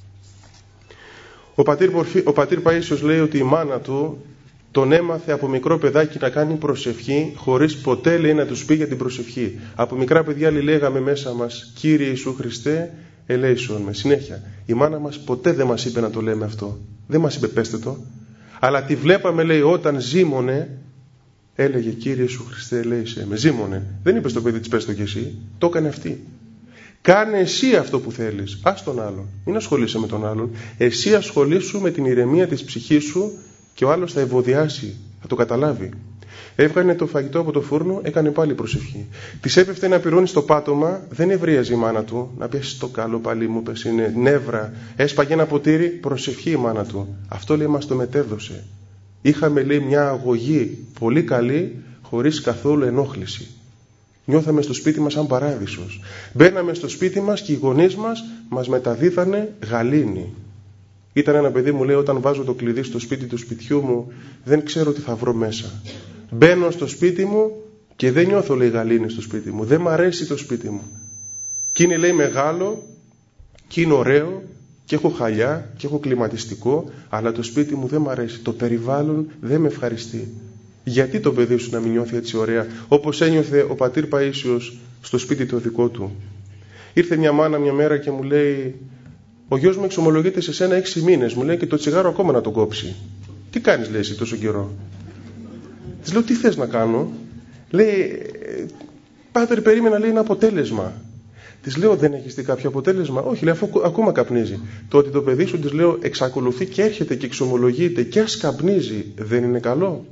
Ο πατήρ, Πορφύ, ο πατήρ Παΐσιος λέει ότι η μάνα του τον έμαθε από μικρό παιδάκι να κάνει προσευχή, χωρίς ποτέ, λέει, να τους πει για την προσευχή. Από μικρά παιδιά, λέει, λέγαμε μέσα μας: Κύριε Ιησού Χριστέ, ελέησον με. Συνέχεια. Η μάνα μας ποτέ δεν μας είπε να το λέμε αυτό. Δεν μας είπε πέστε το. Αλλά τη βλέπαμε, λέει, όταν ζήμωνε, έλεγε: Κύριε Ιησού Χριστέ, ελέησε με. Ζήμωνε. Δεν είπε στο παιδί της πες το κι εσύ. Το έκανε αυτή. Κάνε εσύ αυτό που θέλεις. Ας τον άλλον. Μην ασχολείσαι με τον άλλον. Εσύ ασχολήσου με την ηρεμία της ψυχής σου και ο άλλος θα ευωδιάσει. Θα το καταλάβει. Έβγανε το φαγητό από το φούρνο, έκανε πάλι προσευχή. Της έπεφτε να πυρώνει στο πάτωμα, δεν ευρίαζε η μάνα του. Να πιάσει το καλό πάλι μου, πες, είναι νεύρα. Έσπαγε ένα ποτήρι, προσευχή η μάνα του. Αυτό, λέει, μας το μετέδωσε. Είχαμε, λέει, μια αγωγή πολύ καλή, χωρίς καθόλου ενόχληση. Νιώθαμε στο σπίτι μας σαν παράδεισος. Μπαίναμε στο σπίτι μας και οι γονείς μας μας μεταδίδανε γαλήνη. Ήταν ένα παιδί, μου λέει, όταν βάζω το κλειδί στο σπίτι του σπιτιού μου, δεν ξέρω τι θα βρω μέσα. Μπαίνω στο σπίτι μου και δεν νιώθω, λέει, γαλήνη στο σπίτι μου. Δεν μ' αρέσει το σπίτι μου. Και είναι, λέει, μεγάλο και είναι ωραίο και έχω χαλιά και έχω κλιματιστικό, αλλά το σπίτι μου δεν μ' αρέσει. Το περιβάλλον δεν με ευχαριστεί. Γιατί το παιδί σου να μην νιώθει έτσι ωραία, όπως ένιωθε ο πατήρ Παΐσιος στο σπίτι το δικό του? Ήρθε μια μάνα μια μέρα και μου λέει: ο γιος μου εξομολογείται σε σένα έξι μήνες, μου λέει, και το τσιγάρο ακόμα να τον κόψει. Τι κάνεις, λέει, εσύ τόσο καιρό? Της λέω: τι θες να κάνω? Λέει: πάτερ, περίμενα, λέει, ένα αποτέλεσμα. Της λέω: δεν έχεις δει κάποιο αποτέλεσμα? Όχι, λέει, αφού ακόμα καπνίζει. Το ότι το παιδί σου, της λέω, εξακολουθεί και έρχεται και εξομολογείται και ας καπνίζει, δεν είναι καλό?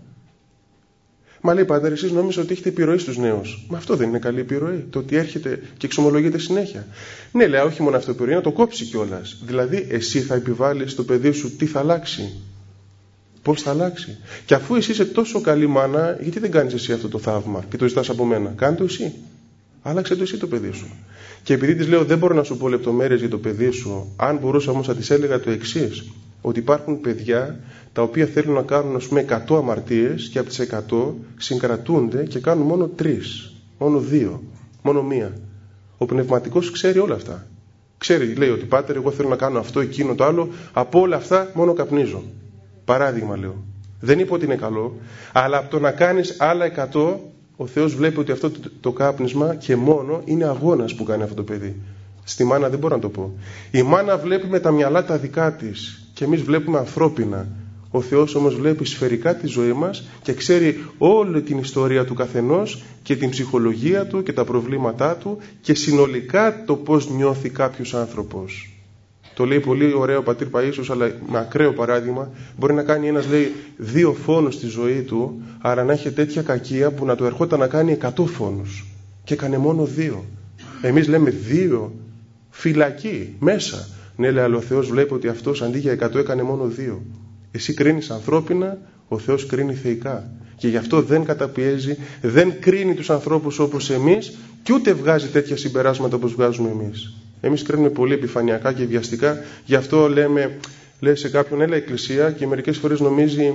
Μα λέει: πάτερ, εσείς νόμιζα ότι έχετε επιρροή στους νέους. Μα αυτό δεν είναι καλή επιρροή? Το ότι έρχεται και εξομολογείται συνέχεια. Ναι, λέει, όχι μόνο αυτό επιρροή, να το κόψει κιόλας. Δηλαδή, εσύ θα επιβάλλεις στο παιδί σου τι θα αλλάξει. Πώς θα αλλάξει. Και αφού εσύ είσαι τόσο καλή μάνα, γιατί δεν κάνεις εσύ αυτό το θαύμα και το ζητάς από μένα? Κάνε το εσύ. Άλλαξε το εσύ το παιδί σου. Και επειδή της λέω: δεν μπορώ να σου πω λεπτομέρειες για το παιδί σου, αν μπορούσα όμως να της έλεγα το εξής: ότι υπάρχουν παιδιά τα οποία θέλουν να κάνουν, ας πούμε, εκατό αμαρτίες και από τις εκατό συγκρατούνται και κάνουν μόνο τρεις, μόνο δύο, μόνο μία. Ο πνευματικός ξέρει όλα αυτά. Ξέρει, λέει, ότι πάτερ, εγώ θέλω να κάνω αυτό, εκείνο, το άλλο, από όλα αυτά μόνο καπνίζω. Παράδειγμα λέω. Δεν είπα ότι είναι καλό, αλλά από το να κάνεις άλλα εκατό, ο Θεός βλέπει ότι αυτό το, το κάπνισμα και μόνο είναι αγώνας που κάνει αυτό το παιδί. Στη μάνα δεν μπορώ να το πω. Η μάνα βλέπει με τα μυαλά τα δικά της και εμείς βλέπουμε ανθρώπινα. Ο Θεός όμως βλέπει σφαιρικά τη ζωή μας και ξέρει όλη την ιστορία του καθενός και την ψυχολογία του και τα προβλήματά του και συνολικά το πώς νιώθει κάποιος άνθρωπος. Το λέει πολύ ωραίο ο πατήρ Παΐσιος, αλλά με ακραίο παράδειγμα. Μπορεί να κάνει ένας, λέει, δύο φόνους στη ζωή του, άρα να έχει τέτοια κακία που να του ερχόταν να κάνει εκατό φόνους. Και έκανε μόνο δύο. Εμείς λέμε δύο, φυλακή, μέσα. Ναι, λέει, αλλά ο Θεός βλέπει ότι αυτός αντί για εκατό έκανε μόνο δύο. Εσύ κρίνεις ανθρώπινα, ο Θεός κρίνει θεϊκά. Και γι' αυτό δεν καταπιέζει, δεν κρίνει τους ανθρώπους όπως εμείς και ούτε βγάζει τέτοια συμπεράσματα όπως βγάζουμε εμείς. Εμείς κρίνουμε πολύ επιφανειακά και βιαστικά, γι' αυτό λέμε, λέει σε κάποιον, έλα εκκλησία, και μερικές φορές νομίζει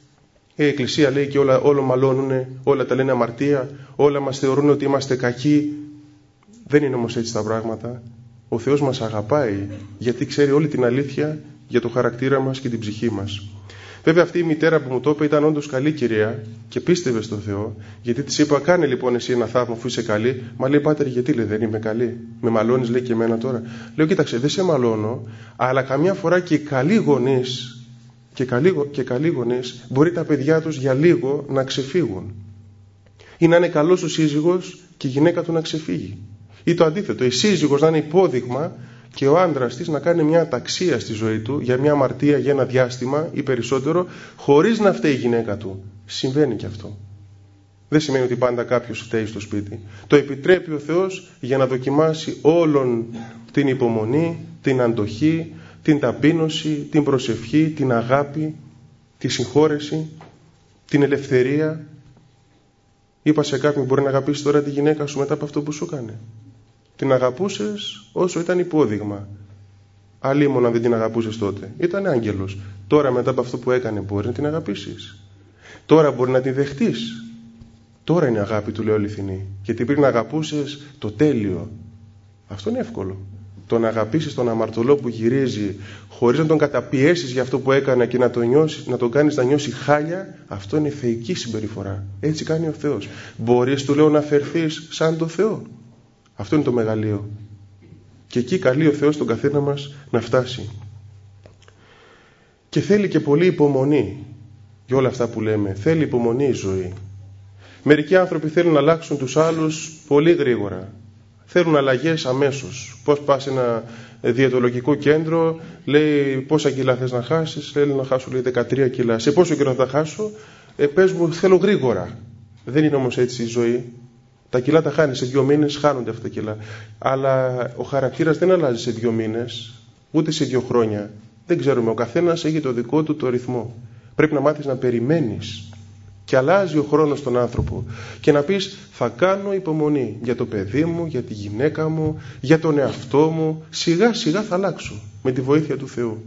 η εκκλησία, λέει, και όλα, όλο μαλώνουνε, όλα τα λένε αμαρτία, όλα μας θεωρούν ότι είμαστε κακοί. Δεν είναι όμως έτσι τα πράγματα. Ο Θεός μας αγαπάει γιατί ξέρει όλη την αλήθεια για το χαρακτήρα μας και την ψυχή μας. Βέβαια αυτή η μητέρα που μου το είπε ήταν όντως καλή κυρία και πίστευε στον Θεό, γιατί της είπα, κάνε λοιπόν εσύ ένα θαύμα αφού είσαι καλή. Μα λέει, πάτερ, γιατί, λέει, δεν είμαι καλή? Με μαλώνεις, λέει, και εμένα τώρα? Λέω, κοίταξε, δεν σε μαλώνω, αλλά καμιά φορά και οι καλοί γονείς και καλοί, και καλοί γονείς μπορεί τα παιδιά τους για λίγο να ξεφύγουν, ή να είναι καλός ο σύζυγος και η γυναίκα του να ξεφύγει, ή το αντίθετο, η σύζυγος να είναι υπόδειγμα και ο άντρας της να κάνει μια αταξία στη ζωή του για μια αμαρτία για ένα διάστημα ή περισσότερο, χωρίς να φταίει η γυναίκα του. Συμβαίνει και αυτό. Δεν σημαίνει ότι πάντα κάποιος φταίει στο σπίτι. Το επιτρέπει ο Θεός για να δοκιμάσει όλον την υπομονή, την αντοχή, την ταπείνωση, την προσευχή, την αγάπη, τη συγχώρεση, την ελευθερία. Είπα σε κάποιον, μπορεί να αγαπήσει τώρα τη γυναίκα σου μετά από αυτό που σου έκανε? Την αγαπούσες όσο ήταν υπόδειγμα. Αλλήμον αν δεν την αγαπούσες τότε. Ήταν άγγελος. Τώρα μετά από αυτό που έκανε μπορεί να την αγαπήσεις. Τώρα μπορεί να την δεχτείς. Τώρα είναι αγάπη, του λέω αληθινή. Γιατί πριν αγαπούσες το τέλειο. Αυτό είναι εύκολο. Το να αγαπήσεις τον αμαρτωλό που γυρίζει χωρίς να τον καταπιέσεις για αυτό που έκανε και να τον, νιώσεις, να τον κάνεις να νιώσει χάλια, αυτό είναι θεϊκή συμπεριφορά. Έτσι κάνει ο Θεός. Μπορείς, του λέω, να φερθείς σαν το Θεό? Αυτό είναι το μεγαλείο. Και εκεί καλεί ο Θεός τον καθένα μας να φτάσει. Και θέλει και πολύ υπομονή για όλα αυτά που λέμε. Θέλει υπομονή η ζωή. Μερικοί άνθρωποι θέλουν να αλλάξουν τους άλλους πολύ γρήγορα. Θέλουν αλλαγές αμέσως. Πώς πας σε ένα διαιτολογικό κέντρο, λέει πόσα κιλά θες να χάσεις, λέει να χάσω, λέει, δεκατρία κιλά. Σε πόσο καιρό θα χάσω? Ε, πες μου, θέλω γρήγορα. Δεν είναι όμως έτσι η ζωή. Τα κιλά τα χάνεις σε δύο μήνες, χάνονται αυτά τα κιλά. Αλλά ο χαρακτήρας δεν αλλάζει σε δύο μήνες, ούτε σε δύο χρόνια. Δεν ξέρουμε. Ο καθένας έχει το δικό του το ρυθμό. Πρέπει να μάθεις να περιμένεις. Και αλλάζει ο χρόνος στον άνθρωπο. Και να πεις, θα κάνω υπομονή για το παιδί μου, για τη γυναίκα μου, για τον εαυτό μου. Σιγά σιγά θα αλλάξω με τη βοήθεια του Θεού.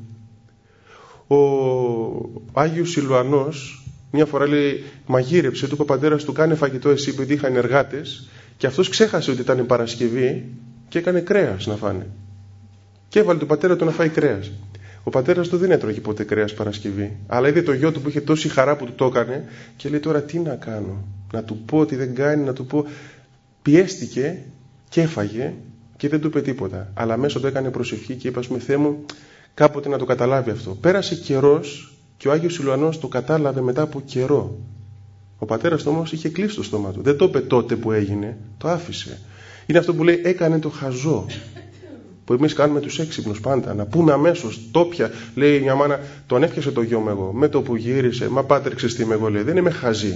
Ο Άγιος Σιλουανός μια φορά, λέει, μαγείρεψε, του είπε ο πατέρας του, κάνε φαγητό εσύ, επειδή είχαν εργάτες, και αυτός ξέχασε ότι ήταν Παρασκευή και έκανε κρέας να φάνε. Και έβαλε τον πατέρα του να φάει κρέας. Ο πατέρας του δεν έτρωγε ποτέ κρέας Παρασκευή, αλλά είδε το γιο του που είχε τόση χαρά που του το έκανε και λέει, τώρα τι να κάνω? Να του πω ότι δεν κάνει, να του πω. Πιέστηκε και έφαγε και δεν του είπε τίποτα. Αλλά μέσα του έκανε προσευχή και είπε, ας πούμε, Θεέ μου, κάποτε να το καταλάβει αυτό. Πέρασε καιρός και ο Άγιος Σιλουανός το κατάλαβε μετά από καιρό. Ο πατέρας του όμως είχε κλείσει το στόμα του. Δεν το είπε τότε που έγινε, το άφησε. Είναι αυτό που λέει, έκανε το χαζό. Που εμείς κάνουμε τους έξυπνους πάντα. Να πούμε αμέσως, το πια. Λέει μια μάνα, τον έφτιασε το γιο μου εγώ. Με το που γύρισε, μα πάτερ, ξέρεις τι είμαι εγώ, λέει. Δεν είμαι χαζή.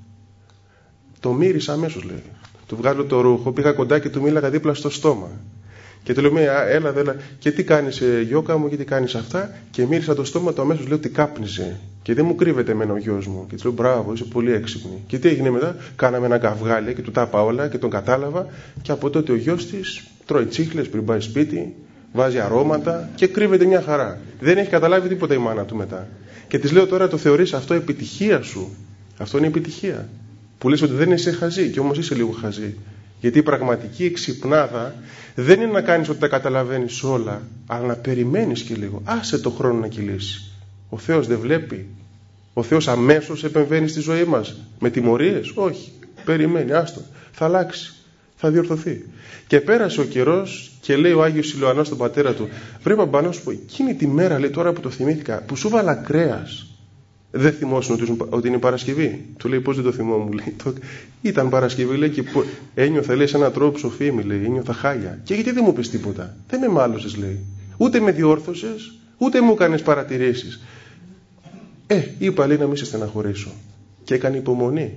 Το μύρισα αμέσως, λέει. Του βγάλω το ρούχο, πήγα κοντά και του μίλαγα δίπλα στο στόμα. Και του λέω, έλα, έλα, και τι κάνεις, γιώκα μου, και τι κάνεις αυτά? Και μύρισα το στόμα του αμέσως, λέω ότι κάπνιζε. Και δεν μου κρύβεται εμένα ο γιος μου. Και του λέω, μπράβο, είσαι πολύ έξυπνη. Και τι έγινε μετά? Κάναμε ένα καυγάλια και του τα είπα όλα και τον κατάλαβα. Και από τότε ο γιος της τρώει τσίχλες πριν πάει σπίτι, βάζει αρώματα και κρύβεται μια χαρά. Δεν έχει καταλάβει τίποτα η μάνα του μετά. Και της λέω, τώρα το θεωρείς αυτό επιτυχία σου? Αυτό είναι επιτυχία. Που λες ότι δεν είσαι χαζή, και όμως είσαι λίγο χαζή. Γιατί η πραγματική εξυπνάδα δεν είναι να κάνεις ότι τα καταλαβαίνεις όλα, αλλά να περιμένεις και λίγο. Άσε το χρόνο να κυλήσει. Ο Θεός δεν βλέπει? Ο Θεός αμέσως επεμβαίνει στη ζωή μας με τιμωρίες? Όχι. Περιμένει, άστο. Θα αλλάξει. Θα διορθωθεί. Και πέρασε ο καιρός και λέει ο Άγιος Ηλιοαννάς στον πατέρα του, βρε μπαμπά, να σου πω, εκείνη τη μέρα, λέει, τώρα που το θυμήθηκα, που σου βάλα κρέας, δεν θυμόσουν ότι είναι Παρασκευή? Του λέει, πώς δεν το θυμόμουν? Λέει, το... ήταν Παρασκευή, λέει, και ένιωθα, λέει, σε έναν τρόπο ψοφίμη, λέει, ένιωθα χάλια. Και γιατί δεν μου πες τίποτα? Δεν με μάλωσες, λέει. Ούτε με διόρθωσες, ούτε μου έκανες παρατηρήσεις. Ε, είπα, λέει, να μην σε στεναχωρήσω. Και έκανε υπομονή.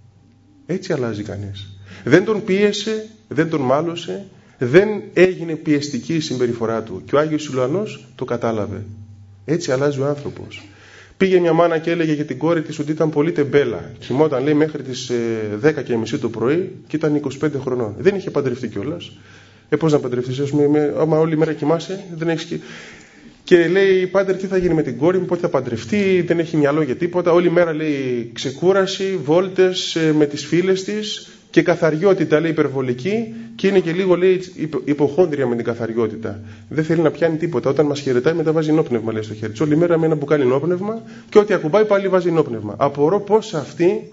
Έτσι αλλάζει κανείς. Δεν τον πίεσε, δεν τον μάλωσε, δεν έγινε πιεστική η συμπεριφορά του. Και ο Άγιος Ηλιοαννός το κατάλαβε. Έτσι αλλάζει ο άνθρωπος. Πήγε μια μάνα και έλεγε για την κόρη της ότι ήταν πολύ τεμπέλα. Κοιμόταν, λέει, μέχρι τις δέκα και μισή το πρωί και ήταν είκοσι πέντε χρονών. Δεν είχε παντρευτεί κιόλας. Ε, πώς να παντρευτείς, ας πούμε, άμα όλη μέρα κοιμάσαι, δεν έχεις και... Και λέει, πάτερ, τι θα γίνει με την κόρη μου, πότε θα παντρευτεί, δεν έχει μυαλό για τίποτα. Όλη μέρα, λέει, ξεκούραση, βόλτες με τις φίλες της και καθαριότητα, λέει, υπερβολική, και είναι και λίγο, λέει, υποχόνδρια με την καθαριότητα. Δεν θέλει να πιάνει τίποτα. Όταν μας χαιρετάει, μετά βάζει νόπνευμα, λέει, στο χέρι της. Όλη μέρα με ένα μπουκάλι νόπνευμα και ό,τι ακουμπάει πάλι βάζει νόπνευμα. Απορώ πώς αυτή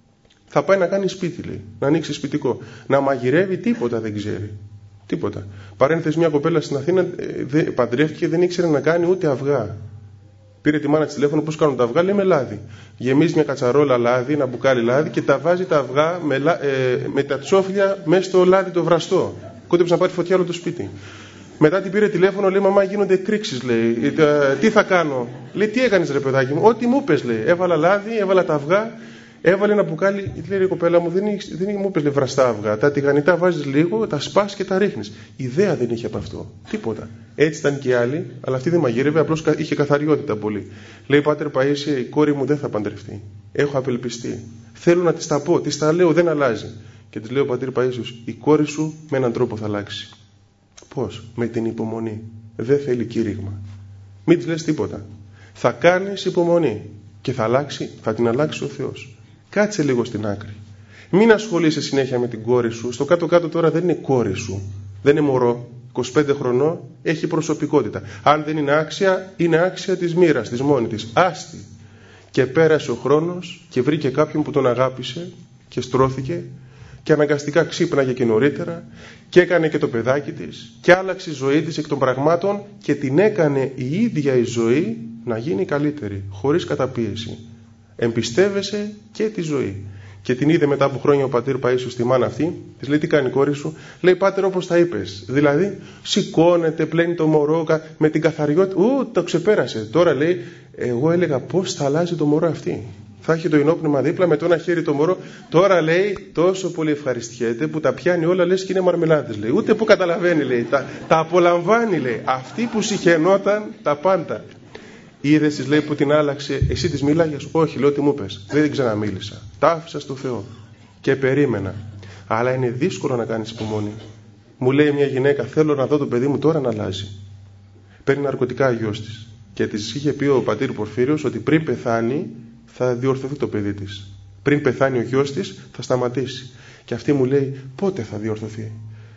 θα πάει να κάνει σπίτι, λέει, να ανοίξει σπιτικό. Να μαγειρεύει, τίποτα δεν ξέρει. Τίποτα. Παρένθεση, μια κοπέλα στην Αθήνα ε, παντρεύτηκε, δεν ήξερε να κάνει ούτε αυγά. Πήρε τη μάνα της τηλέφωνο, πώς κάνουν τα αυγά, λέει, με λάδι. Γεμίζει μια κατσαρόλα λάδι, ένα μπουκάλι λάδι και τα βάζει τα αυγά με, ε, με τα τσόφλια μέσα στο λάδι το βραστό. Κόντεψε να πάρει φωτιά όλο το σπίτι. Μετά την πήρε τηλέφωνο, λέει, μαμά, γίνονται εκρήξεις, λέει. Ε, τι θα κάνω? Λέει, τι έκανες, ρε παιδάκι μου? Ό,τι μου πες, λέει. Έβαλα λάδι, έβαλα τα αυγά. Έβαλε ένα μπουκάλι, λέει, η κοπέλα μου, δεν, δεν μου είπε βραστά αυγά. Τα τηγανιτά βάζεις λίγο, τα σπάς και τα ρίχνεις. Ιδέα δεν είχε από αυτό. Τίποτα. Έτσι ήταν και οι άλλοι, αλλά αυτή δεν μαγείρευε, απλώς είχε καθαριότητα πολύ. Λέει, πάτερ Παΐσια, η κόρη μου δεν θα παντρευτεί. Έχω απελπιστεί. Θέλω να της τα πω, της τα λέω, δεν αλλάζει. Και της λέει ο πατήρ Παΐσιος, η κόρη σου με έναν τρόπο θα αλλάξει. Πώς? Με την υπομονή. Δεν θέλει κήρυγμα. Μην της λες τίποτα. Θα κάνεις υπομονή και θα αλλάξει, θα την αλλάξει ο Θεός. Κάτσε λίγο στην άκρη. Μην ασχολείσαι συνέχεια με την κόρη σου. Στο κάτω-κάτω τώρα δεν είναι κόρη σου. Δεν είναι μωρό. είκοσι πέντε χρονών, έχει προσωπικότητα. Αν δεν είναι άξια, είναι άξια της μοίρας, της μόνη της. Άστη. Και πέρασε ο χρόνος και βρήκε κάποιον που τον αγάπησε και στρώθηκε και αναγκαστικά ξύπναγε και νωρίτερα και έκανε και το παιδάκι της και άλλαξε η ζωή της εκ των πραγμάτων και την έκανε η ίδια η ζωή να γίνει καλύτερη, χωρίς καταπίεση. Εμπιστεύεσαι και τη ζωή. Και την είδε μετά από χρόνια ο πατήρ Παΐσιος στη μάνα αυτή. Της λέει, τι κάνει η κόρη σου? Λέει, πάτερ, όπως τα είπες. Δηλαδή σηκώνεται, πλένει το μωρό με την καθαριότητα. Ου, το ξεπέρασε. Τώρα λέει, εγώ έλεγα πώς θα αλλάζει το μωρό αυτή. Θα έχει το ενόπνευμα δίπλα με το ένα χέρι το μωρό. Τώρα λέει, τόσο πολύ ευχαριστιέται που τα πιάνει όλα, λες και είναι μαρμελάδες. Λέει. Ούτε που καταλαβαίνει, λέει. Τα, τα απολαμβάνει, λέει. Αυτή που συχαινόταν τα πάντα. Είδες, της λέει, που την άλλαξε, εσύ της μίλαγες? Όχι, λέω, τι μου πες? Δεν ξαναμίλησα. Τα άφησα στο Θεό και περίμενα. Αλλά είναι δύσκολο να κάνεις υπομονή. Μου λέει μια γυναίκα, θέλω να δω το παιδί μου τώρα να αλλάζει. Παίρνει ναρκωτικά ο γιος της. Και της είχε πει ο πατήρ Πορφύριος ότι πριν πεθάνει θα διορθωθεί το παιδί της. Πριν πεθάνει ο γιος της θα σταματήσει. Και αυτή μου λέει, πότε θα διορθωθεί?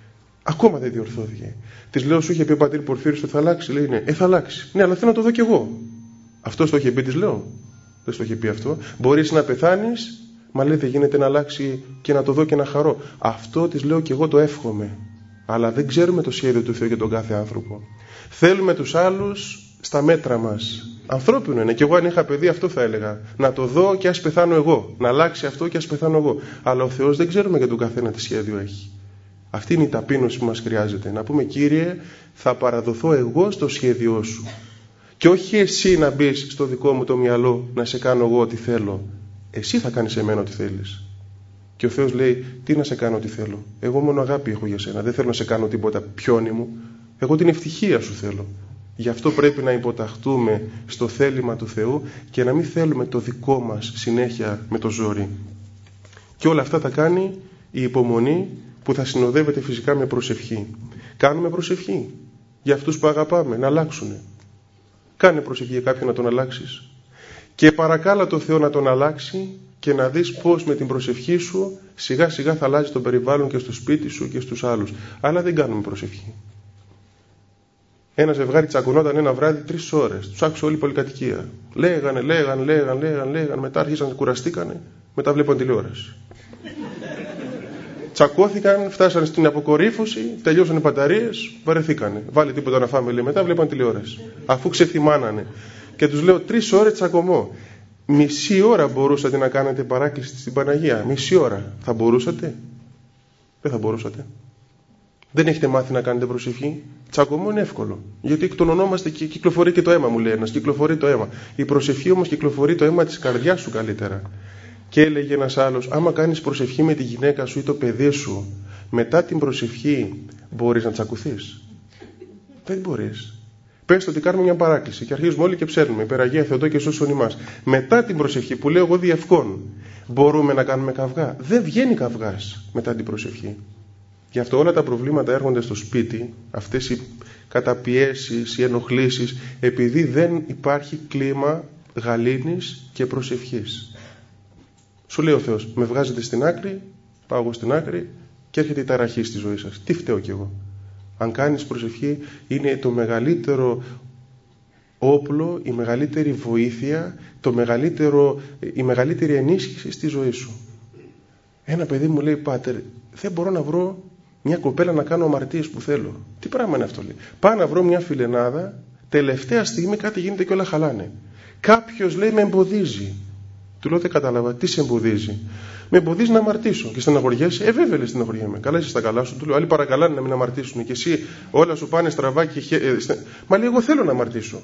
Ακόμα δεν διορθώθηκε. Της λέω, σου είχε πει ο πατήρ Πορφύριος ότι θα αλλάξει? Λέει, ναι. Ε, θα αλλάξει. Ναι, αλλά θέλω να το δω κι εγώ. Αυτό το είχε πει, της λέω. Δεν το είχε πει αυτό. Μπορείς να πεθάνεις, μα λέει δεν γίνεται να αλλάξει και να το δω και να χαρώ. Αυτό της λέω κι εγώ το εύχομαι. Αλλά δεν ξέρουμε το σχέδιο του Θεού για τον κάθε άνθρωπο. Θέλουμε τους άλλους στα μέτρα μας. Ανθρώπινο είναι. Και εγώ αν είχα παιδί αυτό θα έλεγα. Να το δω και ας πεθάνω εγώ. Να αλλάξει αυτό και ας πεθάνω εγώ. Αλλά ο Θεός δεν ξέρουμε για τον καθένα τι σχέδιο έχει. Αυτή είναι η ταπείνωση που μας χρειάζεται. Να πούμε, Κύριε, θα παραδοθώ εγώ στο σχέδιό σου. Και όχι εσύ να μπεις στο δικό μου το μυαλό να σε κάνω εγώ ό,τι θέλω. Εσύ θα κάνεις εμένα ό,τι θέλεις. Και ο Θεός λέει, τι να σε κάνω ό,τι θέλω? Εγώ μόνο αγάπη έχω για σένα. Δεν θέλω να σε κάνω τίποτα πιόνι μου. Εγώ την ευτυχία σου θέλω. Γι' αυτό πρέπει να υποταχτούμε στο θέλημα του Θεού και να μην θέλουμε το δικό μας συνέχεια με το ζόρι. Και όλα αυτά τα κάνει η υπομονή που θα συνοδεύεται φυσικά με προσευχή. Κάνουμε προσευχή για αυτούς που αγαπάμε να αλλάξουν. Κάνε προσευχή για κάποιον να τον αλλάξεις. Και παρακάλα το Θεό να τον αλλάξει και να δεις πώς με την προσευχή σου σιγά σιγά θα αλλάζει το περιβάλλον και στο σπίτι σου και στους άλλους. Αλλά δεν κάνουμε προσευχή. Ένα ζευγάρι τσακωνόταν ένα βράδυ τρεις ώρες. Τους άκουσε όλη η πολυκατοικία. Λέγανε, λέγανε, λέγανε, λέγανε, λέγανε. Μετά άρχισαν, κουραστήκανε. Μετά βλέπουν τηλεόραση. Τσακώθηκαν, φτάσαν στην αποκορύφωση, τελειώσαν οι μπαταρίες, βαρεθήκανε. Βάλε τίποτα να φάμε, λέει, μετά βλέπαν τηλεόραση. Αφού ξεθυμάνανε. Και τους λέω, τρεις ώρες τσακωμό. Μισή ώρα μπορούσατε να κάνετε παράκληση στην Παναγία. Μισή ώρα. Θα μπορούσατε? Δεν θα μπορούσατε. Δεν έχετε μάθει να κάνετε προσευχή. Τσακωμό είναι εύκολο. Γιατί εκτονωνόμαστε και κυκλοφορεί και το αίμα, μου λέει ένας. Κυκλοφορεί το αίμα. Η προσευχή όμως κυκλοφορεί το αίμα της καρδιάς σου καλύτερα. Και έλεγε ένας άλλος, άμα κάνεις προσευχή με τη γυναίκα σου ή το παιδί σου, μετά την προσευχή μπορείς να τσακωθείς? Δεν μπορείς. Πες ότι κάνουμε μια παράκληση και αρχίζουμε όλοι και ψέρνουμε. Υπεραγία Θεοτό και σώσον ημάς. Μετά την προσευχή που λέω εγώ διευκόν, μπορούμε να κάνουμε καυγά? Δεν βγαίνει καυγάς μετά την προσευχή. Γι' αυτό όλα τα προβλήματα έρχονται στο σπίτι, αυτές οι καταπιέσεις, οι ενοχλήσεις, επειδή δεν υπάρχει κλίμα γαλήνης και προσευχής. Σου λέει ο Θεός, με βγάζετε στην άκρη, πάω εγώ στην άκρη και έρχεται η ταραχή στη ζωή σας. Τι φταίω κι εγώ? Αν κάνεις προσευχή, είναι το μεγαλύτερο όπλο, η μεγαλύτερη βοήθεια, το μεγαλύτερο, η μεγαλύτερη ενίσχυση στη ζωή σου. Ένα παιδί μου λέει, πάτερ, δεν μπορώ να βρω μια κοπέλα να κάνω αμαρτίες που θέλω. Τι πράγμα είναι αυτό, λέει? Πάω να βρω μια φιλενάδα, τελευταία στιγμή κάτι γίνεται και όλα χαλάνε. Κάποιος, λέει, με εμποδίζει. Του λέω, δεν κατάλαβα, τι σε εμποδίζει? Με εμποδίζει να αμαρτήσω. Και στεναχωριέσαι? Ε, βέβαια, λέει, στεναχωριέμαι. Καλά, είσαι στα καλά σου. Του λέω, άλλοι παρακαλάνε να μην αμαρτήσουν. Και εσύ όλα σου πάνε στραβά και. Χε... Ε, στε... Μα λέει, εγώ θέλω να αμαρτήσω.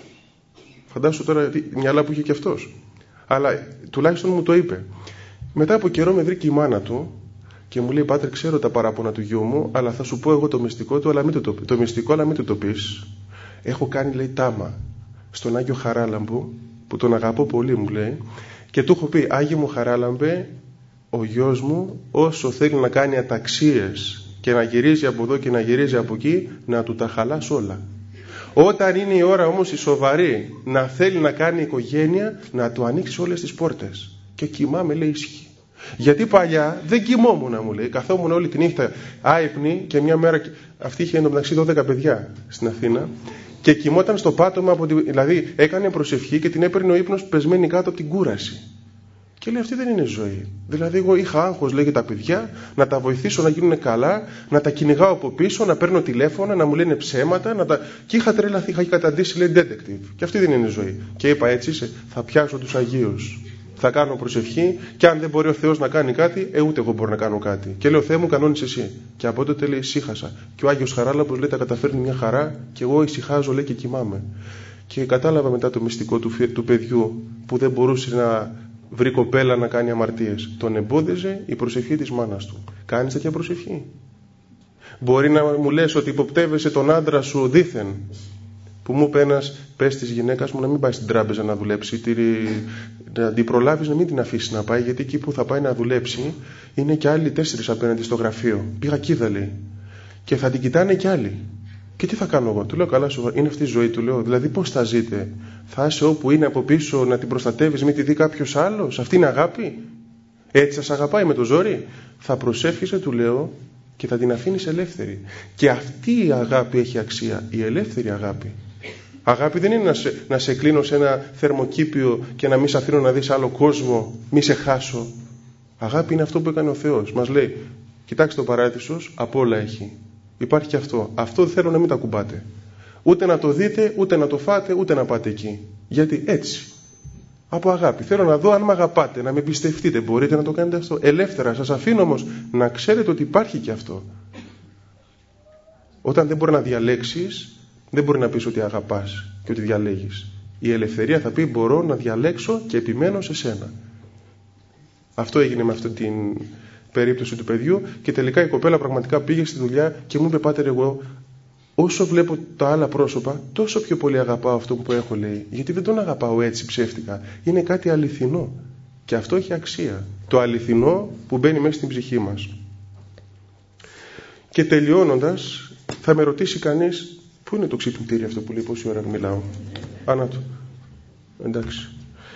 Φαντάσου τώρα μυαλά που είχε και αυτός. Αλλά τουλάχιστον μου το είπε. Μετά από καιρό με βρήκε η μάνα του και μου λέει, Πάτρε, ξέρω τα παράπονα του γιού μου, αλλά θα σου πω εγώ το μυστικό του, αλλά μην το, το, το μυστικό, αλλά μην το, το πεις. Έχω κάνει, λέει, τάμα στον Άγιο Χαράλαμπο, που τον αγαπώ πολύ, μου λέει, και του έχω πει, Άγιο μου Χαράλαμπε, ο γιος μου όσο θέλει να κάνει αταξίες και να γυρίζει από εδώ και να γυρίζει από εκεί, να του τα χαλάς όλα. Όταν είναι η ώρα όμως η σοβαρή να θέλει να κάνει οικογένεια, να του ανοίξει όλες τις πόρτες. Και κοιμάμαι, λέει, ήσυχη. Γιατί παλιά δεν κοιμόμουν, μου λέει, καθόμουν όλη τη νύχτα άυπνη και μια μέρα, αυτή είχε εντωμεταξύ δώδεκα παιδιά στην Αθήνα, και κοιμόταν στο πάτωμα, από τη... δηλαδή έκανε προσευχή και την έπαιρνε ο ύπνος πεσμένη κάτω από την κούραση. Και λέει, αυτή δεν είναι ζωή. Δηλαδή, εγώ είχα άγχος, λέγε, τα παιδιά, να τα βοηθήσω να γίνουν καλά, να τα κυνηγάω από πίσω, να παίρνω τηλέφωνα, να μου λένε ψέματα. Να τα... Και είχα τρελαθεί, είχα καταντήσει, λέει, detective. Και αυτή δεν είναι ζωή. Και είπα, έτσι είσαι, θα πιάσω τους Αγίους. Θα κάνω προσευχή, και αν δεν μπορεί ο Θεός να κάνει κάτι, ε, ούτε εγώ μπορώ να κάνω κάτι. Και λέω, Θεέ μου, κανόνεις εσύ. Και από τότε, λέει, ησύχασα. Και ο Άγιος Χαράλαμπος, λέει, τα καταφέρνει μια χαρά, και εγώ ησυχάζω, λέει, και κοιμάμαι. Και κατάλαβα μετά το μυστικό του, του παιδιού, που δεν μπορούσε να βρει κοπέλα να κάνει αμαρτίες. Τον εμπόδιζε η προσευχή της μάνας του. Κάνεις τέτοια προσευχή? Μπορεί να μου λες ότι υποπτεύεσαι τον άντρα σου δήθεν, που μου είπε ένας, πες της γυναίκας μου να μην πάει στην τράπεζα να δουλέψει, να την προλάβεις, να μην την αφήσει να πάει, γιατί εκεί που θα πάει να δουλέψει είναι και άλλοι τέσσερις απέναντι στο γραφείο. Πήγα κίδα, λέει, και θα την κοιτάνε κι άλλοι. Και τι θα κάνω εγώ? Του λέω, καλά, σου, είναι αυτή η ζωή, του λέω. Δηλαδή, πώς θα ζείτε? Θα είσαι όπου είναι από πίσω να την προστατεύεις, μην τη δει κάποιος άλλος? Αυτή είναι αγάπη? Έτσι σας αγαπάει με το ζόρι? Θα προσεύχεσαι, του λέω, και θα την αφήνεις ελεύθερη. Και αυτή η αγάπη έχει αξία, η ελεύθερη αγάπη. Αγάπη δεν είναι να σε, να σε κλείνω σε ένα θερμοκήπιο και να μην σε αφήνω να δεις άλλο κόσμο, μη σε χάσω. Αγάπη είναι αυτό που έκανε ο Θεός. Μας λέει, κοιτάξτε το παράδεισος, απ' όλα έχει. Υπάρχει και αυτό. Αυτό θέλω να μην τα κουμπάτε. Ούτε να το δείτε, ούτε να το φάτε, ούτε να πάτε εκεί. Γιατί έτσι. Από αγάπη. Θέλω να δω αν με αγαπάτε, να με πιστευτείτε. Μπορείτε να το κάνετε αυτό? Ελεύθερα. Σας αφήνω όμως να ξέρετε ότι υπάρχει και αυτό. Όταν δεν μπορεί να διαλέξεις, δεν μπορεί να πεις ότι αγαπάς και ότι διαλέγεις. Η ελευθερία θα πει, μπορώ να διαλέξω και επιμένω σε σένα. Αυτό έγινε με αυτή την περίπτωση του παιδιού, και τελικά η κοπέλα πραγματικά πήγε στη δουλειά και μου είπε, Πάτερ, εγώ όσο βλέπω τα άλλα πρόσωπα, τόσο πιο πολύ αγαπάω αυτό που έχω, λέει, γιατί δεν τον αγαπάω έτσι ψεύτικα. Είναι κάτι αληθινό και αυτό έχει αξία. Το αληθινό που μπαίνει μέσα στην ψυχή μας. Και τελειώνοντας, θα με ρωτήσει κανείς, πού είναι το ξυπνητήρι αυτό που λέει, πόση ώρα μιλάω? Ανά του. Εντάξει.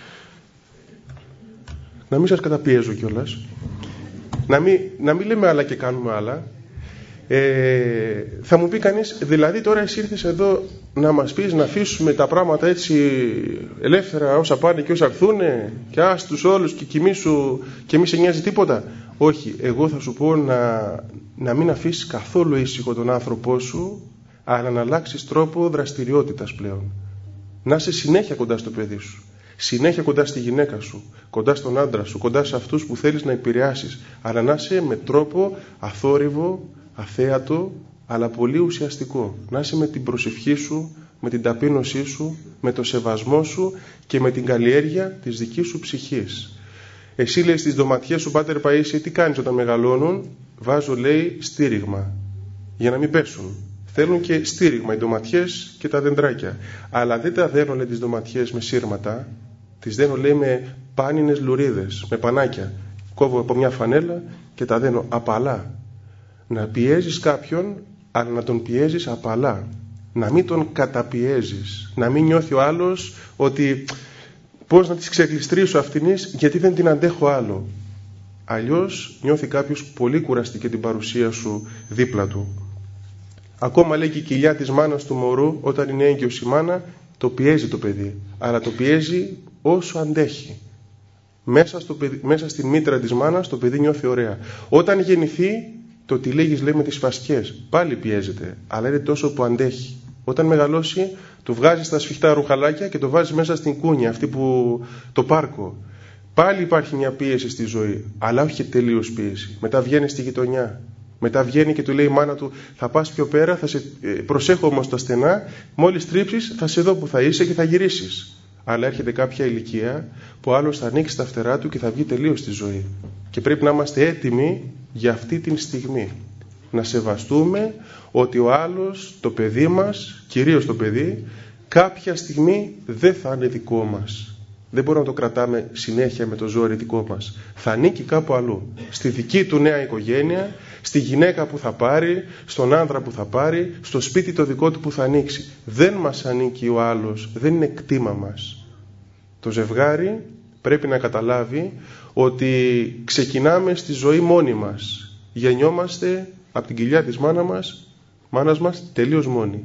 Να μην σας καταπιέζω κιόλας. Να μην, να μην λέμε άλλα και κάνουμε άλλα. Ε, θα μου πει κανείς, δηλαδή τώρα εσύ ήρθες εδώ να μας πεις να αφήσουμε τα πράγματα έτσι ελεύθερα, όσα πάνε και όσα έρθουνε, και άστους όλους και κοιμήσου και μη σε νοιάζει τίποτα? Όχι, εγώ θα σου πω να, να μην αφήσεις καθόλου ήσυχο τον άνθρωπό σου, αλλά να αλλάξεις τρόπο δραστηριότητας πλέον. Να είσαι συνέχεια κοντά στο παιδί σου, συνέχεια κοντά στη γυναίκα σου, κοντά στον άντρα σου, κοντά σε αυτούς που θέλεις να επηρεάσεις, αλλά να είσαι με τρόπο αθόρυβο, αθέατο, αλλά πολύ ουσιαστικό. Να είσαι με την προσευχή σου, με την ταπείνωσή σου, με το σεβασμό σου και με την καλλιέργεια της δικής σου ψυχής. Εσύ, λέει, στις ντοματιές σου, Πάτερ Παΐσιε, τι κάνεις όταν μεγαλώνουν? Βάζω, λέει, στήριγμα για να μην πέσουν. Θέλουν και στήριγμα οι ντοματιές και τα δεντράκια. Αλλά δεν τα δένω, λέει, τις ντοματιές με σύρματα. Τις δένω, λέει, με πάνινες λουρίδες, με πανάκια. Κόβω από μια φανέλα και τα δένω απαλά. Να πιέζεις κάποιον, αλλά να τον πιέζεις απαλά. Να μην τον καταπιέζεις. Να μην νιώθει ο άλλος ότι πώς να τις ξεκλειστρήσω αυτινής, γιατί δεν την αντέχω άλλο. Αλλιώς νιώθει κάποιος πολύ κουραστική την παρουσία σου δίπλα του. Ακόμα, λέει, και η κοιλιά της μάνας του μωρού, όταν είναι έγκυος η μάνα, το πιέζει το παιδί. Αλλά το πιέζει όσο αντέχει. Μέσα, στο παιδί, μέσα στην μήτρα της μάνας το παιδί νιώθει ωραία. Όταν γεννηθεί, το τυλίγεις, λέει, με τις φασκές. Πάλι πιέζεται, αλλά είναι τόσο που αντέχει. Όταν μεγαλώσει, το βγάζει στα σφιχτά ρουχαλάκια και το βάζει μέσα στην κούνια, αυτή που, το πάρκο. Πάλι υπάρχει μια πίεση στη ζωή, αλλά όχι τελείως πίεση. Μετά βγαίνει στη γειτονιά. Μετά βγαίνει και του λέει η μάνα του: θα πας πιο πέρα, θα σε προσέχω όμως τα στενά. Μόλις τρίψεις, θα σε δω που θα είσαι και θα γυρίσεις. Αλλά έρχεται κάποια ηλικία που άλλος θα ανοίξει τα φτερά του και θα βγει τελείως στη ζωή. Και πρέπει να είμαστε έτοιμοι για αυτή την στιγμή. Να σεβαστούμε ότι ο άλλος, το παιδί μας, κυρίως το παιδί, κάποια στιγμή δεν θα είναι δικό μας. Δεν μπορούμε να το κρατάμε συνέχεια με το ζόρι δικό μας. Θα ανήκει κάπου αλλού. Στη δική του νέα οικογένεια, στη γυναίκα που θα πάρει, στον άνδρα που θα πάρει, στο σπίτι το δικό του που θα ανοίξει. Δεν μας ανήκει ο άλλος, δεν είναι κτήμα μας. Το ζευγάρι πρέπει να καταλάβει ότι ξεκινάμε στη ζωή μόνοι μας. Γεννιόμαστε από την κοιλιά της μάνα μας, μάνας μας τελείως μόνοι.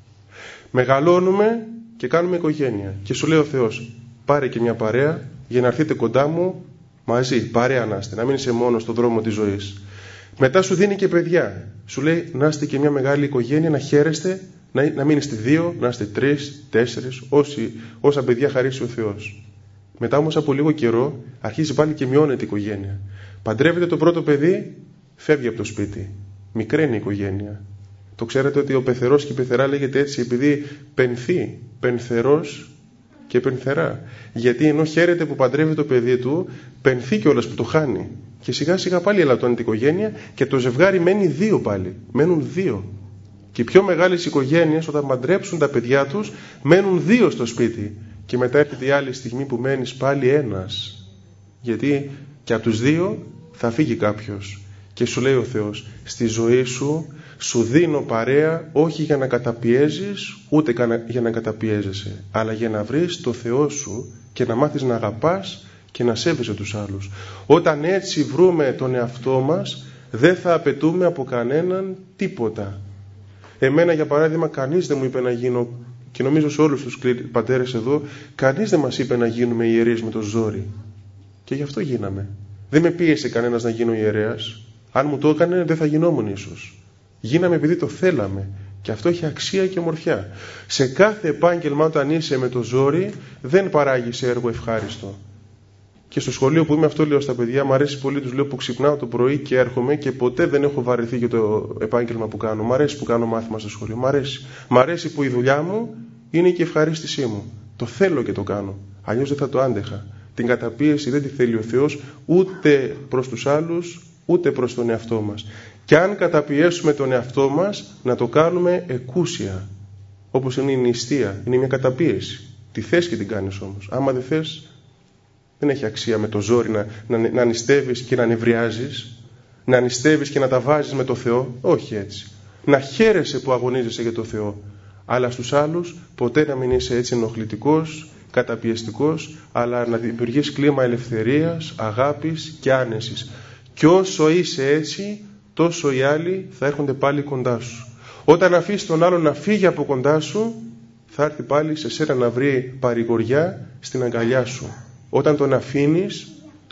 Μεγαλώνουμε και κάνουμε οικογένεια. Και σου λέει ο Θεός: πάρε και μια παρέα για να έρθετε κοντά μου μαζί, παρέα να είστε, να μην είσαι μόνο στον δρόμο της ζωής. Μετά σου δίνει και παιδιά. Σου λέει να είστε και μια μεγάλη οικογένεια, να χαίρεστε, να, να μην είστε δύο, να είστε τρεις, τέσσερις, όσοι, όσα παιδιά χαρίσει ο Θεός. Μετά όμως από λίγο καιρό αρχίζει πάλι και μειώνεται η οικογένεια. Παντρεύεται το πρώτο παιδί, φεύγει από το σπίτι. Μικραίνει η οικογένεια. Το ξέρετε ότι ο πεθερός και η πεθερά λέγεται έτσι επειδή πενθεί, πενθερός και πενθερά. Γιατί ενώ χαίρεται που παντρεύει το παιδί του, πενθεί κιόλας που το χάνει. Και σιγά σιγά πάλι ελαττώνει την οικογένεια και το ζευγάρι μένει δύο πάλι. Μένουν δύο. Και οι πιο μεγάλες οικογένειες όταν παντρέψουν τα παιδιά τους μένουν δύο στο σπίτι. Και μετά έρχεται η άλλη στιγμή που μένεις πάλι ένας. Γιατί και από τους δύο θα φύγει κάποιος. Και σου λέει ο Θεός: στη ζωή σου σου δίνω παρέα όχι για να καταπιέζεις ούτε για να καταπιέζεσαι, αλλά για να βρεις το Θεό σου και να μάθεις να αγαπάς και να σέβεσαι τους άλλους. Όταν έτσι βρούμε τον εαυτό μας, δεν θα απαιτούμε από κανέναν τίποτα. Εμένα, για παράδειγμα, κανείς δεν μου είπε να γίνω, και νομίζω σε όλους τους πατέρες εδώ, κανείς δεν μας είπε να γίνουμε ιερείς με το ζόρι. Και γι' αυτό γίναμε. Δεν με πίεσε κανένας να γίνω ιερέας. Αν μου το έκανε, δεν θα γινόμουν ίσως. Γίναμε επειδή το θέλαμε. Και αυτό έχει αξία και ομορφιά. Σε κάθε επάγγελμα, όταν είσαι με το ζόρι, δεν παράγεις έργο ευχάριστο. Και στο σχολείο που είμαι, αυτό λέω στα παιδιά, μου αρέσει πολύ, τους λέω, που ξυπνάω το πρωί και έρχομαι και ποτέ δεν έχω βαρεθεί για το επάγγελμα που κάνω. Μ' αρέσει που κάνω μάθημα στο σχολείο. Μ' αρέσει. Μ' αρέσει που η δουλειά μου είναι και η ευχαρίστησή μου. Το θέλω και το κάνω. Αλλιώς δεν θα το άντεχα. Την καταπίεση δεν τη θέλει ο Θεός ούτε προς τους άλλους, ούτε προς τον εαυτό μας. Και αν καταπιέσουμε τον εαυτό μας, να το κάνουμε εκούσια. Όπως είναι η νηστεία. Είναι μια καταπίεση. Τη θες και την κάνεις όμως. Άμα δεν θες, δεν έχει αξία με το ζόρι να, να, να νηστεύεις και να νευριάζεις, να νηστεύεις και να τα βάζεις με το Θεό. Όχι έτσι. Να χαίρεσαι που αγωνίζεσαι για το Θεό. Αλλά στους άλλους ποτέ να μην είσαι έτσι ενοχλητικός, καταπιεστικός, αλλά να δημιουργείς κλίμα ελευθερίας, αγάπης και άνεσης. Και όσο είσαι έτσι, τόσο οι άλλοι θα έρχονται πάλι κοντά σου. Όταν αφήσεις τον άλλον να φύγει από κοντά σου, θα έρθει πάλι σε σένα να βρει παρηγοριά στην αγκαλιά σου. Όταν τον αφήνεις,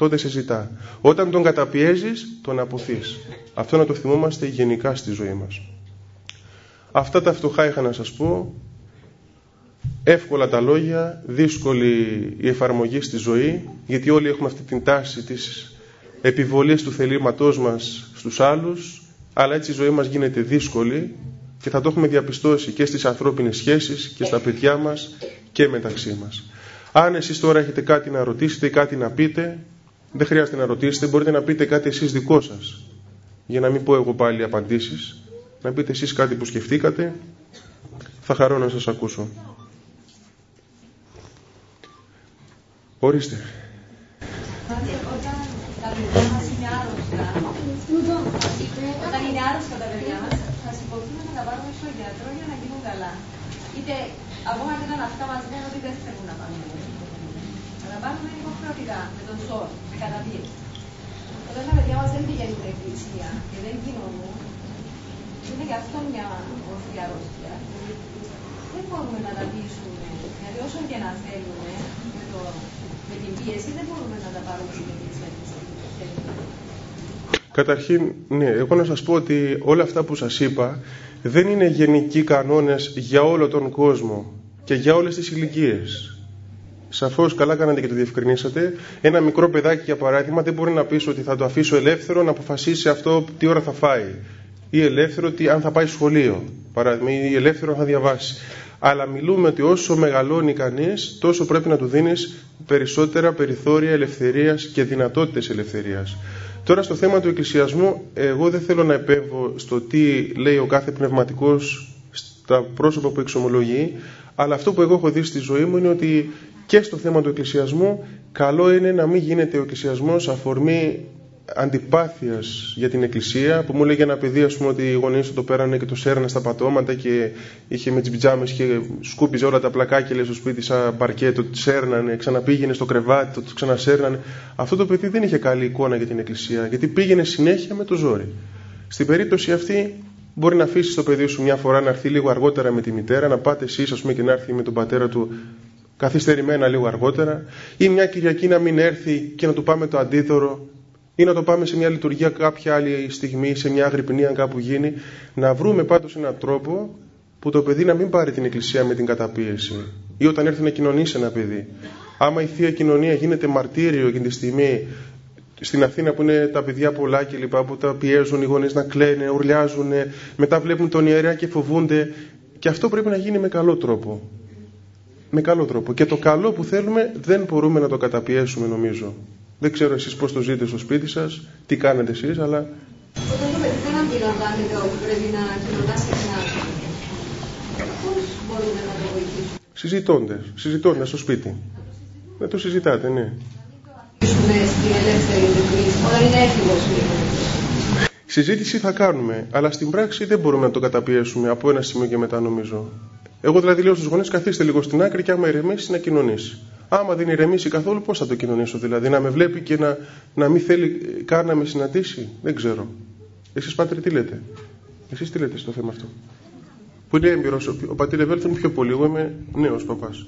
τότε σε ζητά. Όταν τον καταπιέζεις, τον αποθείς. Αυτό να το θυμόμαστε γενικά στη ζωή μας. Αυτά τα φτωχά είχα να σας πω. Εύκολα τα λόγια, δύσκολη η εφαρμογή στη ζωή, γιατί όλοι έχουμε αυτή την τάση της επιβολής του θελήματός μας στους άλλους, αλλά έτσι η ζωή μας γίνεται δύσκολη και θα το έχουμε διαπιστώσει και στις ανθρώπινες σχέσεις και στα παιδιά μας και μεταξύ μας. Αν εσείς τώρα έχετε κάτι να ρωτήσετε ή κάτι να πείτε, δεν χρειάζεται να ρωτήσετε, μπορείτε να πείτε κάτι εσείς δικό σας, για να μην πω εγώ πάλι απαντήσεις, να πείτε εσείς κάτι που σκεφτήκατε, θα χαρώ να σας ακούσω. Ορίστε. Όταν τα παιδιά μας είναι άρρωστα, όταν είναι άρρωστα τα παιδιά μας, θα σηκωθούμε να τα πάρουμε στον γιατρό για να γίνουν καλά. Είτε ακόμα και όταν αυτά μας λένε ότι δεν θέλουν να πάνε. Να τα πάρουμε υποχρεωτικά, με τον σόρ, με καταπίεση. Όταν τα παιδιά μας δεν πηγαίνουν στην εκκλησία και δεν κοινωνούν, είναι και αυτό μια μορφή αρρώστια. Δεν μπορούμε να τα πείσουμε, γιατί όσο και να θέλουμε, με, το, με την πίεση δεν μπορούμε να τα πάρουμε στην εκκλησία. Καταρχήν, ναι, εγώ να σας πω ότι όλα αυτά που σας είπα δεν είναι γενικοί κανόνες για όλο τον κόσμο και για όλες τις ηλικίες. Σαφώς καλά κάνατε και το διευκρινίσατε. Ένα μικρό παιδάκι, για παράδειγμα, δεν μπορεί να πει ότι θα το αφήσω ελεύθερο να αποφασίσει αυτό τι ώρα θα φάει, ή ελεύθερο τι, αν θα πάει σχολείο, παράδειγμα, ή ελεύθερο αν θα διαβάσει. Αλλά μιλούμε ότι όσο μεγαλώνει κανείς, τόσο πρέπει να του δίνεις περισσότερα περιθώρια ελευθερίας και δυνατότητες ελευθερίας. Τώρα στο θέμα του εκκλησιασμού, εγώ δεν θέλω να επέμβω στο τι λέει ο κάθε πνευματικός στα πρόσωπα που εξομολογεί, αλλά αυτό που εγώ έχω δει στη ζωή μου είναι ότι και στο θέμα του εκκλησιασμού καλό είναι να μην γίνεται ο εκκλησιασμός αφορμή αντιπάθειας για την εκκλησία, που μου λέγε ένα παιδί, ας πούμε, ότι οι γονείς του το πέρανε και το σέρνανε στα πατώματα και είχε με τις πιτζάμες και σκούπιζε όλα τα πλακάκια, λέει, στο σπίτι σαν παρκέτο, το σέρνανε, ξαναπήγαινε στο κρεβάτι, το ξανασέρνανε. Αυτό το παιδί δεν είχε καλή εικόνα για την εκκλησία, γιατί πήγαινε συνέχεια με το ζόρι. Στην περίπτωση αυτή μπορεί να αφήσει το παιδί σου μια φορά να έρθει λίγο αργότερα με τη μητέρα, να πάτε εσείς, ας πούμε, και να έρθει με τον πατέρα του καθυστερημένα λίγο αργότερα, ή μια Κυριακή να μην έρθει και να του πάμε το αντίθωρο, ή να το πάμε σε μια λειτουργία κάποια άλλη στιγμή, σε μια αγρυπνία κάπου γίνει. Να βρούμε πάντως έναν τρόπο που το παιδί να μην πάρει την εκκλησία με την καταπίεση, ή όταν έρθει να κοινωνήσει ένα παιδί. Άμα η Θεία Κοινωνία γίνεται μαρτύριο εκείνη τη στιγμή στην Αθήνα, που είναι τα παιδιά πολλά και λοιπά, που τα πιέζουν οι γονείς να κλαίνε, ουρλιάζουν, μετά βλέπουν τον ιερέα και φοβούνται, και αυτό πρέπει να γίνει με καλό τρόπο. Με καλό τρόπο. Και το καλό που θέλουμε δεν μπορούμε να το καταπιέσουμε, νομίζω. Δεν ξέρω εσείς πώς το ζείτε στο σπίτι σας, τι κάνετε εσείς, αλλά... Όταν το παιδί δεν αντιλαμβάνεται ότι πρέπει να κοινωνά συχνά, πώς μπορούμε να το βοηθήσουμε? Συζητώντας, συζητώντας στο σπίτι. Να το συζητάτε, ναι. Στην ελεύθερη εκκλησία, όταν είναι έτοιμος. Συζήτηση θα κάνουμε, αλλά στην πράξη δεν μπορούμε να το καταπιέσουμε από ένα σημείο και μετά, νομίζω. Εγώ δηλαδή λέω στους γονείς, καθίστε λίγο στην άκρη και άμα ηρεμήσει να κοινωνήσει. Άμα δεν ηρεμήσει καθόλου, πώς θα το κοινωνήσω, δηλαδή, να με βλέπει και να, να μην θέλει καν να με συναντήσει? Δεν ξέρω. Εσείς, πάτερ, τι λέτε? Εσείς τι λέτε στο θέμα αυτό? Που είναι έμπειρος, ο, ο πατήρ Ευέλθον πιο πολύ, εγώ είμαι νέος παπάς.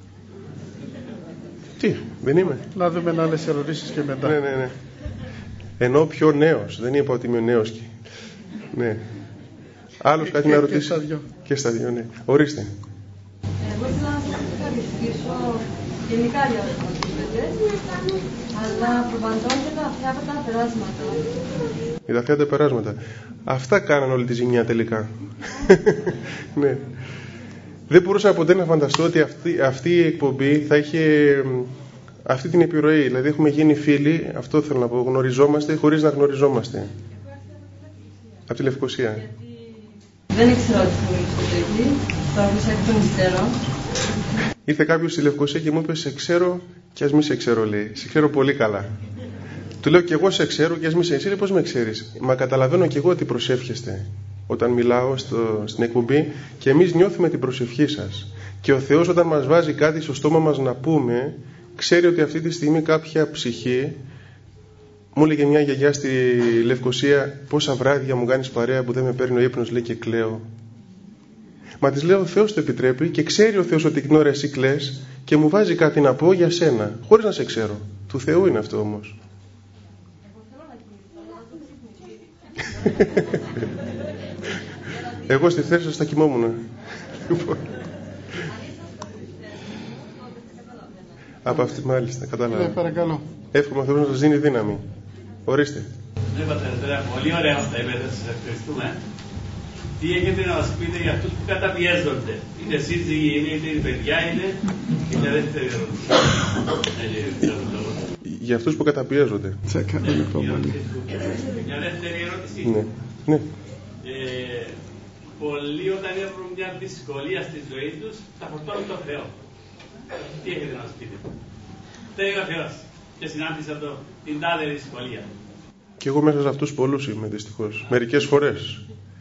Τι, δεν είμαι? Να δούμε άλλες ερωτήσεις και μετά. Ναι, ναι, ναι. Ενώ πιο νέος, δεν είπα ότι είμαι νέος και... Ναι. Άλλος κάτι να ρωτήσει? Και στα δυο. Και στα δυο, ναι. Ορίστε. Εγώ ήθελα να σας ευχαριστήσω γενικά για αυτό που είπετε, αλλά προπαντών και τα αθέα τα περάσματα. Για τα αθέα τα περάσματα. Αυτά κάνανε όλη τη ζημιά τελικά. Ναι. Δεν μπορούσα ποτέ να φανταστώ ότι αυτή, αυτή η εκπομπή θα είχε αυτή την επιρροή. Δηλαδή έχουμε γίνει φίλοι, αυτό θέλω να πω, γνωριζόμαστε χωρίς να γνωριζόμαστε. Από τη Λευκοσία. Δεν ήξερα ότι θα μιλήσω εκεί, το άκουσα εκ των υστέρων. Ήρθε κάποιος στη Λευκοσία και μου είπε, σε ξέρω και ας μη σε ξέρω, λέει. Σε ξέρω πολύ καλά. Του λέω, και εγώ σε ξέρω και ας μη σε εσύ, λέει, πώς με ξέρεις? Μα καταλαβαίνω και εγώ ότι προσεύχεστε όταν μιλάω στο, στην εκπομπή, και εμείς νιώθουμε την προσευχή σας. Και ο Θεός, όταν μας βάζει κάτι στο στόμα μας να πούμε, ξέρει ότι αυτή τη στιγμή κάποια ψυχή... Μου έλεγε μια γιαγιά στη Λευκοσία, πόσα βράδια μου κάνεις παρέα που δεν με παίρνει ο ύπνος, λέει, και κλαίω. Μα της λέω, ο Θεός το επιτρέπει και ξέρει ο Θεός ότι την ώρα εσύ κλαις και μου βάζει κάτι να πω για σένα, χωρίς να σε ξέρω. Του Θεού είναι αυτό όμως. Εγώ στη θέση σας θα κοιμόμουν. Από αυτή, μάλιστα, κατάλαβα. Ναι, παρακαλώ. Εύχομαι ο Θεός να σας δίνει δύναμη. Ορίστε. Ναι, πατέρα, πολύ ωραία αυτά είπατε, σας ευχαριστούμε. Τι έχετε να μας πείτε για αυτούς που καταπιέζονται? Είτε σύζυγοι είναι, είτε παιδιά είναι. Και μια δεύτερη ερώτηση. Για αυτούς που καταπιέζονται. Μια δεύτερη ερώτηση. Ναι. Ναι. Ε, πολλοί όταν έχουν μια δυσκολία στη ζωή τους, θα φορτώνουν τον Θεό. Τι έχετε να μας πείτε? Δεν είναι ο Θεός και συνάντησα το, την τάδε δυσκολία. Και εγώ μέσα σε αυτούς πολλούς είμαι, δυστυχώς. Μερικές φορές.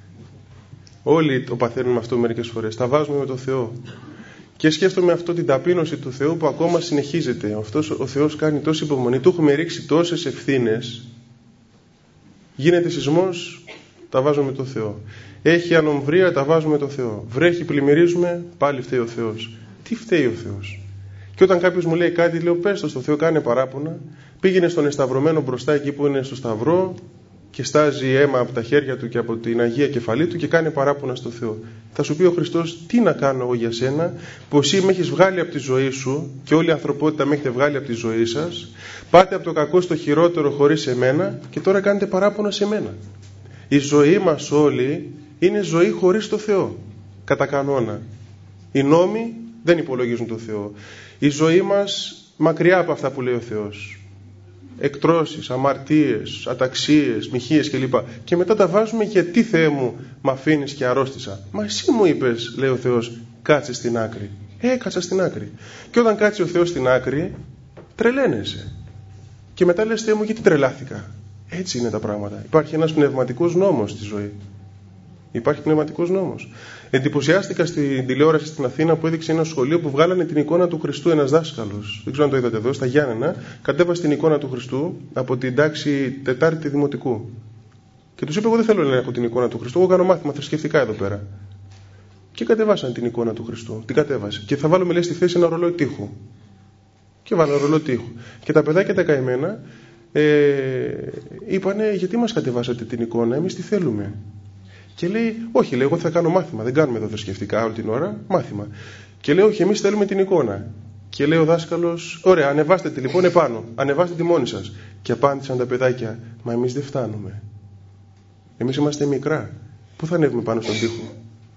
Όλοι το παθαίνουμε αυτό μερικές φορές. Τα βάζουμε με το Θεό. Και σκέφτομαι αυτό, την ταπείνωση του Θεού που ακόμα συνεχίζεται. Αυτός ο Θεός κάνει τόση υπομονή. Του έχουμε ρίξει τόσες ευθύνες. Γίνεται σεισμός, τα βάζουμε με το Θεό. Έχει ανομβρία, τα βάζουμε με το Θεό. Βρέχει, πλημμυρίζουμε, πάλι φταίει ο Θεός. Τι φταίει ο Θεός? Και όταν κάποιος μου λέει κάτι, λέω πες το στο Θεό, κάνε παράπονα. Πήγαινε στον εσταυρωμένο μπροστά εκεί που είναι στο σταυρό και στάζει αίμα από τα χέρια του και από την Αγία Κεφαλή του και κάνει παράπονα στο Θεό. Θα σου πει ο Χριστός, τι να κάνω εγώ για σένα, που εσύ με έχεις βγάλει από τη ζωή σου και όλη η ανθρωπότητα με έχετε βγάλει από τη ζωή σας. Πάτε από το κακό στο χειρότερο χωρίς εμένα και τώρα κάνετε παράπονα σε μένα. Η ζωή μας όλη είναι ζωή χωρίς το Θεό, κατά κανόνα. Οι νόμοι δεν υπολογίζουν το Θεό. Η ζωή μας μακριά από αυτά που λέει ο Θεός. Εκτρώσεις, αμαρτίες, αταξίες, μοιχείες κλπ. Και μετά τα βάζουμε, γιατί Θεέ μου μ' αφήνεις και αρρώστησα? Μα εσύ μου είπες, λέει ο Θεός, κάτσε στην άκρη. Ε, κάτσα στην άκρη. Και όταν κάτσει ο Θεός στην άκρη, τρελαίνεσαι. Και μετά λες, Θεέ μου, γιατί τρελάθηκα? Έτσι είναι τα πράγματα. Υπάρχει ένας πνευματικός νόμος στη ζωή. Υπάρχει πνευματικός νόμος. Εντυπωσιάστηκα στην τηλεόραση στην Αθήνα που έδειξε ένα σχολείο που βγάλανε την εικόνα του Χριστού, ένας δάσκαλος. Δεν ξέρω αν το είδατε εδώ, στα Γιάννενα. Κατέβασε την εικόνα του Χριστού από την τάξη Τετάρτη Δημοτικού. Και τους είπε: εγώ δεν θέλω να έχω την εικόνα του Χριστού. Εγώ κάνω μάθημα θρησκευτικά εδώ πέρα. Και κατεβάσαν την εικόνα του Χριστού. Την κατέβασε. Και θα βάλουμε, λέει, στη θέση ένα ρολόι τείχου. Και βάλανε ρολόι τείχου. Και τα παιδάκια τα καημένα ε, είπανε: γιατί μας κατεβάσατε την εικόνα, εμείς τι θέλουμε? Και λέει: όχι, λέει, εγώ θα κάνω μάθημα. Δεν κάνουμε εδώ θρησκευτικά όλη την ώρα, μάθημα. Και λέει: όχι, εμείς θέλουμε την εικόνα. Και λέει ο δάσκαλος: ωραία, ανεβάστε τη λοιπόν επάνω. Ανεβάστε τη μόνοι σας. Και απάντησαν τα παιδάκια: μα εμείς δεν φτάνουμε. Εμείς είμαστε μικρά. Πού θα ανέβουμε πάνω στον τοίχο?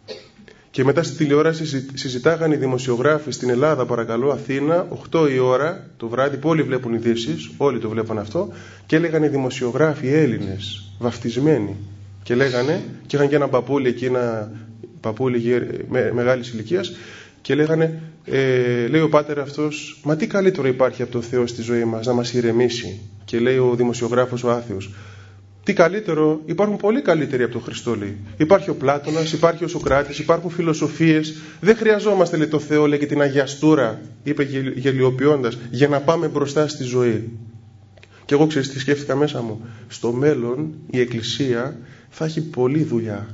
Και μετά στη τηλεόραση συζητάγαν οι δημοσιογράφοι στην Ελλάδα, παρακαλώ, Αθήνα, οκτώ η ώρα το βράδυ, που όλοι βλέπουν ειδήσεις, όλοι το βλέπαν αυτό, και έλεγαν οι δημοσιογράφοι Έλληνες, βαφτισμένοι. Και λέγανε, και είχαν και ένα παππούλι εκεί, ένα παππούλι με, μεγάλης ηλικίας, και λέγανε, ε, λέει ο πάτερ αυτός, μα τι καλύτερο υπάρχει από το Θεό στη ζωή μας, να μας ηρεμήσει? Και λέει ο δημοσιογράφος ο άθεος, τι καλύτερο? Υπάρχουν πολύ καλύτεροι από τον Χριστό, λέει. Υπάρχει ο Πλάτωνας, υπάρχει ο Σωκράτης, υπάρχουν φιλοσοφίες. Δεν χρειαζόμαστε, λέει, το Θεό, λέει, και την αγιαστούρα, είπε γελιοποιώντας, για να πάμε μπροστά στη ζωή. Και εγώ, ξέρεις τι σκέφτηκα μέσα μου? Στο μέλλον η Εκκλησία θα έχει πολλή δουλειά.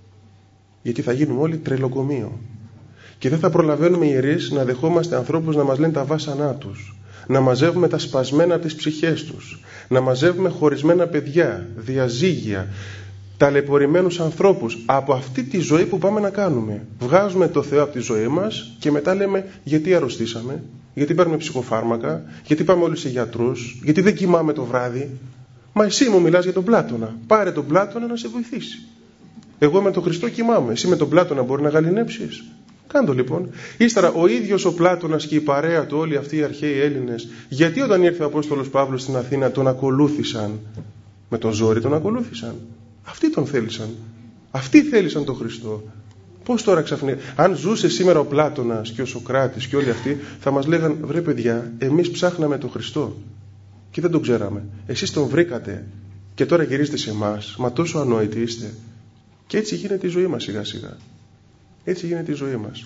Γιατί θα γίνουμε όλοι τρελοκομείο. Και δεν θα προλαβαίνουμε οι ιερείς να δεχόμαστε ανθρώπους να μας λένε τα βάσανά τους. Να μαζεύουμε τα σπασμένα από τις ψυχές τους. Να μαζεύουμε χωρισμένα παιδιά, διαζύγια, ταλαιπωρημένους ανθρώπους από αυτή τη ζωή που πάμε να κάνουμε. Βγάζουμε το Θεό από τη ζωή μας και μετά λέμε γιατί αρρωστήσαμε, γιατί παίρνουμε ψυχοφάρμακα, γιατί πάμε όλοι σε γιατρούς, γιατί δεν κοιμάμε το βράδυ. Μα εσύ μου μιλάς για τον Πλάτωνα. Πάρε τον Πλάτωνα να σε βοηθήσει. Εγώ με τον Χριστό κοιμάμαι. Εσύ με τον Πλάτωνα μπορεί να γαληνέψεις? Κάντο λοιπόν. Ύστερα ο ίδιος ο Πλάτωνας και η παρέα του, όλοι αυτοί οι αρχαίοι Έλληνες, γιατί όταν ήρθε ο Απόστολος Παύλος στην Αθήνα τον ακολούθησαν? Με τον ζόρι τον ακολούθησαν. Αυτοί τον θέλησαν. Αυτοί θέλησαν τον Χριστό. Πώς τώρα ξαφνικά? Αν ζούσε σήμερα ο Πλάτωνας και ο Σωκράτης και όλοι αυτοί, θα μας λέγαν, βρε παιδιά, εμείς ψάχναμε τον Χριστό και δεν τον ξέραμε. Εσείς τον βρήκατε και τώρα γυρίζετε σε εμάς. Μα τόσο ανόητοι είστε. Και έτσι γίνεται η ζωή μας σιγά σιγά. Έτσι γίνεται η ζωή μας.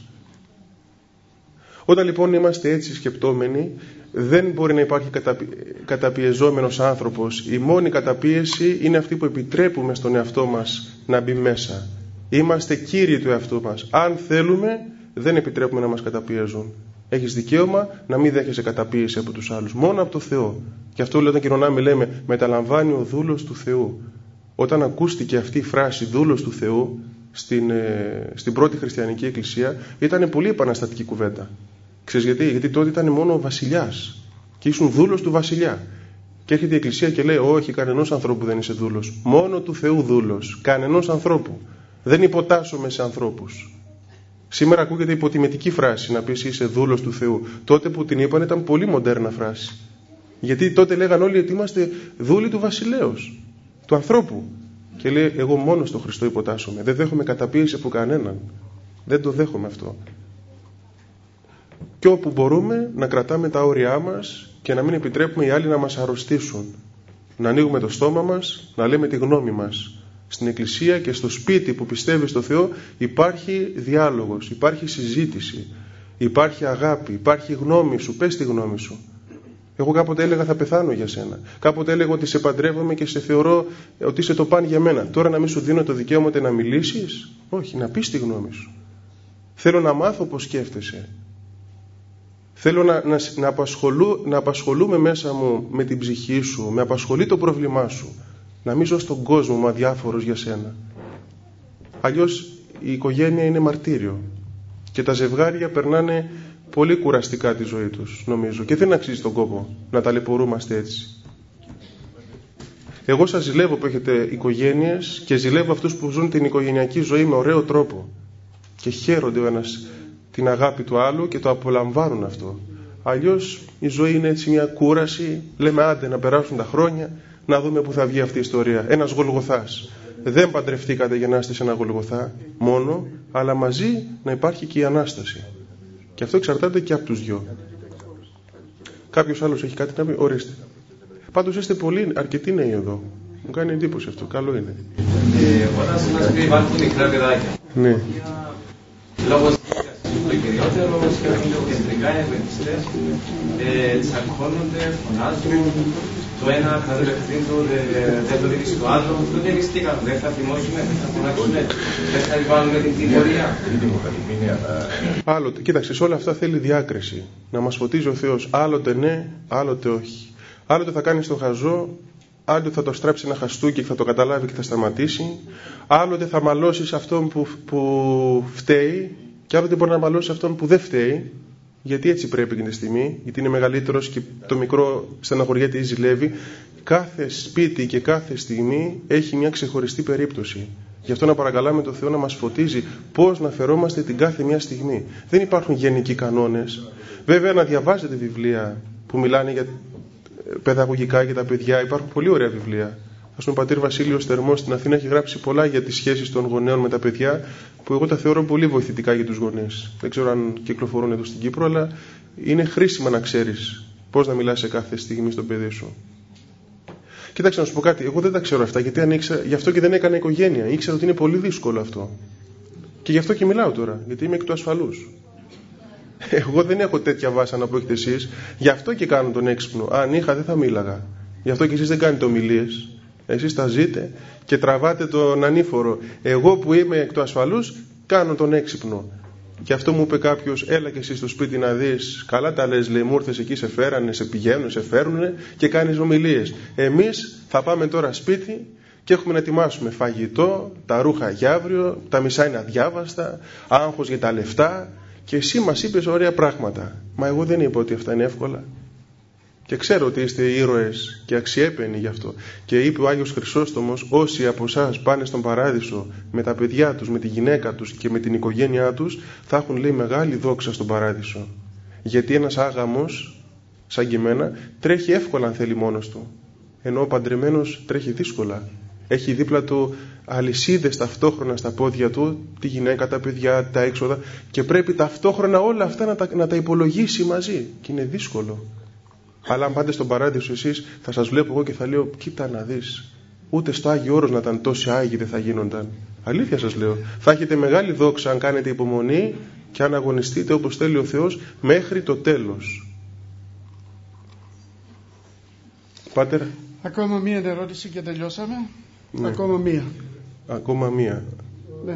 Όταν λοιπόν είμαστε έτσι σκεπτόμενοι, δεν μπορεί να υπάρχει καταπι... καταπιεζόμενος άνθρωπος. Η μόνη καταπίεση είναι αυτή που επιτρέπουμε στον εαυτό μας να μπει μέσα. Είμαστε κύριοι του εαυτού μας. Αν θέλουμε, δεν επιτρέπουμε να μας καταπιέζουν. Έχεις δικαίωμα να μην δέχεσαι καταπίεση από τους άλλους. Μόνο από το Θεό. Και αυτό όταν κοινωνάμε λέμε, μεταλαμβάνει ο δούλος του Θεού. Όταν ακούστηκε αυτή η φράση «δούλος του Θεού» στην, ε, στην πρώτη χριστιανική εκκλησία, ήταν πολύ επαναστατική κουβέντα. Ξέρεις γιατί? Γιατί τότε ήταν μόνο ο βασιλιάς και ήσουν δούλος του βασιλιά. Και έρχεται η εκκλησία και λέει: όχι, κανενός ανθρώπου δεν είσαι δούλος. Μόνο του Θεού δούλος. Κανενός ανθρώπου. Δεν υποτάσσομαι σε ανθρώπους. Σήμερα ακούγεται υποτιμητική φράση να πεις είσαι δούλος του Θεού. Τότε που την είπαν ήταν πολύ μοντέρνα φράση. Γιατί τότε λέγαν όλοι ότι είμαστε δούλοι του βασιλέως, του ανθρώπου. Και λέει: εγώ μόνο στο Χριστό υποτάσσομαι. Δεν δέχομαι καταπίεση από κανέναν. Δεν το δέχομαι αυτό. Και όπου μπορούμε να κρατάμε τα όρια μας και να μην επιτρέπουμε οι άλλοι να μας αρρωστήσουν. Να ανοίγουμε το στόμα μας, να λέμε τη γνώμη μας. Στην εκκλησία και στο σπίτι που πιστεύει στο Θεό υπάρχει διάλογος, υπάρχει συζήτηση, υπάρχει αγάπη, υπάρχει γνώμη σου, πες τη γνώμη σου. Εγώ κάποτε έλεγα θα πεθάνω για σένα. Κάποτε έλεγα ότι σε παντρεύομαι και σε θεωρώ ότι είσαι το παν για μένα. Τώρα να μην σου δίνω το δικαίωμα να μιλήσεις? Όχι, να πεις τη γνώμη σου. Θέλω να μάθω πώς σκέφτεσαι. Θέλω να, να, να, απασχολού, να απασχολούμε μέσα μου με την ψυχή σου, με απασχολεί το πρόβλημά σου. Να μην ζω στον κόσμο μου αδιάφορος για σένα. Αλλιώς η οικογένεια είναι μαρτύριο και τα ζευγάρια περνάνε πολύ κουραστικά τη ζωή τους, νομίζω, και δεν αξίζει τον κόπο να ταλαιπωρούμαστε έτσι. Εγώ σας ζηλεύω που έχετε οικογένειες και ζηλεύω αυτούς που ζουν την οικογενειακή ζωή με ωραίο τρόπο και χαίρονται ο ένας την αγάπη του άλλου και το απολαμβάνουν αυτό. Αλλιώς η ζωή είναι έτσι μια κούραση, λέμε άντε να περάσουν τα χρόνια, να δούμε που θα βγει αυτή η ιστορία. Ένας Γολγοθάς. Δεν παντρευτήκατε για να είστε σε ένα Γολγοθά μόνο, αλλά μαζί να υπάρχει και η Ανάσταση. Και αυτό εξαρτάται και από τους δυο. Κάποιος άλλος έχει κάτι να πει? Ορίστε. Πάντως είστε πολύ αρκετοί νέοι εδώ. Μου κάνει εντύπωση αυτό. Καλό είναι. Ε, όταν σε ένα σπίτι υπάρχουν μικρά παιδάκια. Ναι. Λόγω το κυριότερο, σκέφτονται κεντρικά οι αδβεντιστές, ε, τσακώνονται, φωνάζουν, το ένα κατά το παιχνίδι του δεν το δείξει το άλλο, δεν δείξει τι κάνουν, δεν θα θυμώσουμε, δεν θα φωνάξουμε, δεν θα βάλουμε την τιμωρία. Άλλοτε, κοίταξε, όλα αυτά θέλει διάκριση. Να μας φωτίζει ο Θεός, άλλοτε ναι, άλλοτε όχι. Άλλοτε θα κάνεις το χαζό, άλλοτε θα το στράψει ένα χαστούκι και θα το καταλάβει και θα σταματήσει, άλλοτε θα μαλώσεις αυτόν που, που φταίει, και άλλοτε μπορεί να μαλώσει αυτόν που δεν φταίει, γιατί έτσι πρέπει εκείνη τη στιγμή, γιατί είναι μεγαλύτερος και το μικρό στεναχωριέται ή ζηλεύει. Κάθε σπίτι και κάθε στιγμή έχει μια ξεχωριστή περίπτωση. Γι' αυτό να παρακαλάμε τον Θεό να μας φωτίζει πώς να φερόμαστε την κάθε μια στιγμή. Δεν υπάρχουν γενικοί κανόνες. Βέβαια, να διαβάζετε βιβλία που μιλάνε για παιδαγωγικά για τα παιδιά. Υπάρχουν πολύ ωραία βιβλία. Ας πούμε, ο πατήρ Βασίλειος Θερμός στην Αθήνα έχει γράψει πολλά για τις σχέσεις των γονέων με τα παιδιά, που εγώ τα θεωρώ πολύ βοηθητικά για τους γονείς. Δεν ξέρω αν κυκλοφορούν εδώ στην Κύπρο, αλλά είναι χρήσιμα να ξέρεις πώς να μιλάς σε κάθε στιγμή στο παιδί σου. Κοίταξε να σου πω κάτι, εγώ δεν τα ξέρω αυτά, γιατί αν ήξερα, γι' αυτό και δεν έκανα οικογένεια. Ήξερα ότι είναι πολύ δύσκολο αυτό. Και γι' αυτό και μιλάω τώρα, γιατί είμαι εκ του ασφαλούς. Εγώ δεν έχω τέτοια βάσανα που έχετε εσείς, γι' αυτό και κάνω τον έξυπνο. Αν είχα, δεν θα μίλαγα. Γι' αυτό και εσείς δεν κάνετε ομιλίες. Εσείς τα ζείτε και τραβάτε τον ανήφορο. Εγώ που είμαι εκ του ασφαλούς κάνω τον έξυπνο. Γι' αυτό μου είπε κάποιος, έλα και εσύ στο σπίτι να δεις. Καλά τα λες, λέει, μου ήρθες εκεί, σε φέρανε, σε πηγαίνουν, σε φέρνουνε και κάνεις ομιλίες. Εμείς θα πάμε τώρα σπίτι και έχουμε να ετοιμάσουμε φαγητό, τα ρούχα για αύριο, τα μισά είναι αδιάβαστα, άγχος για τα λεφτά. Και εσύ μας είπες ωραία πράγματα. Μα εγώ δεν είπα ότι αυτά είναι εύκολα. Και ξέρω ότι είστε ήρωες και αξιέπαινοι γι' αυτό. Και είπε ο Άγιος Χρυσόστομος, όσοι από εσάς πάνε στον παράδεισο με τα παιδιά τους, με τη γυναίκα τους και με την οικογένειά τους, θα έχουν, λέει, μεγάλη δόξα στον παράδεισο. Γιατί ένας άγαμος, σαν και εμένα, τρέχει εύκολα αν θέλει μόνος του. Ενώ ο παντρεμένος τρέχει δύσκολα. Έχει δίπλα του αλυσίδες ταυτόχρονα στα πόδια του, τη γυναίκα, τα παιδιά, τα έξοδα, και πρέπει ταυτόχρονα όλα αυτά να τα, να τα υπολογίσει μαζί. Και είναι δύσκολο. Αλλά αν πάτε στον παράδεισο εσείς, θα σας βλέπω εγώ και θα λέω, κοίτα να δεις, ούτε στο Άγιο Όρος να ήταν τόσοι Άγιοι δεν θα γίνονταν. Αλήθεια σας λέω. Θα έχετε μεγάλη δόξα αν κάνετε υπομονή και αν αγωνιστείτε όπως θέλει ο Θεός μέχρι το τέλος. Πάτερ. Ακόμα μία ερώτηση και τελειώσαμε. Ναι. Ακόμα μία. Ακόμα μία. Ναι.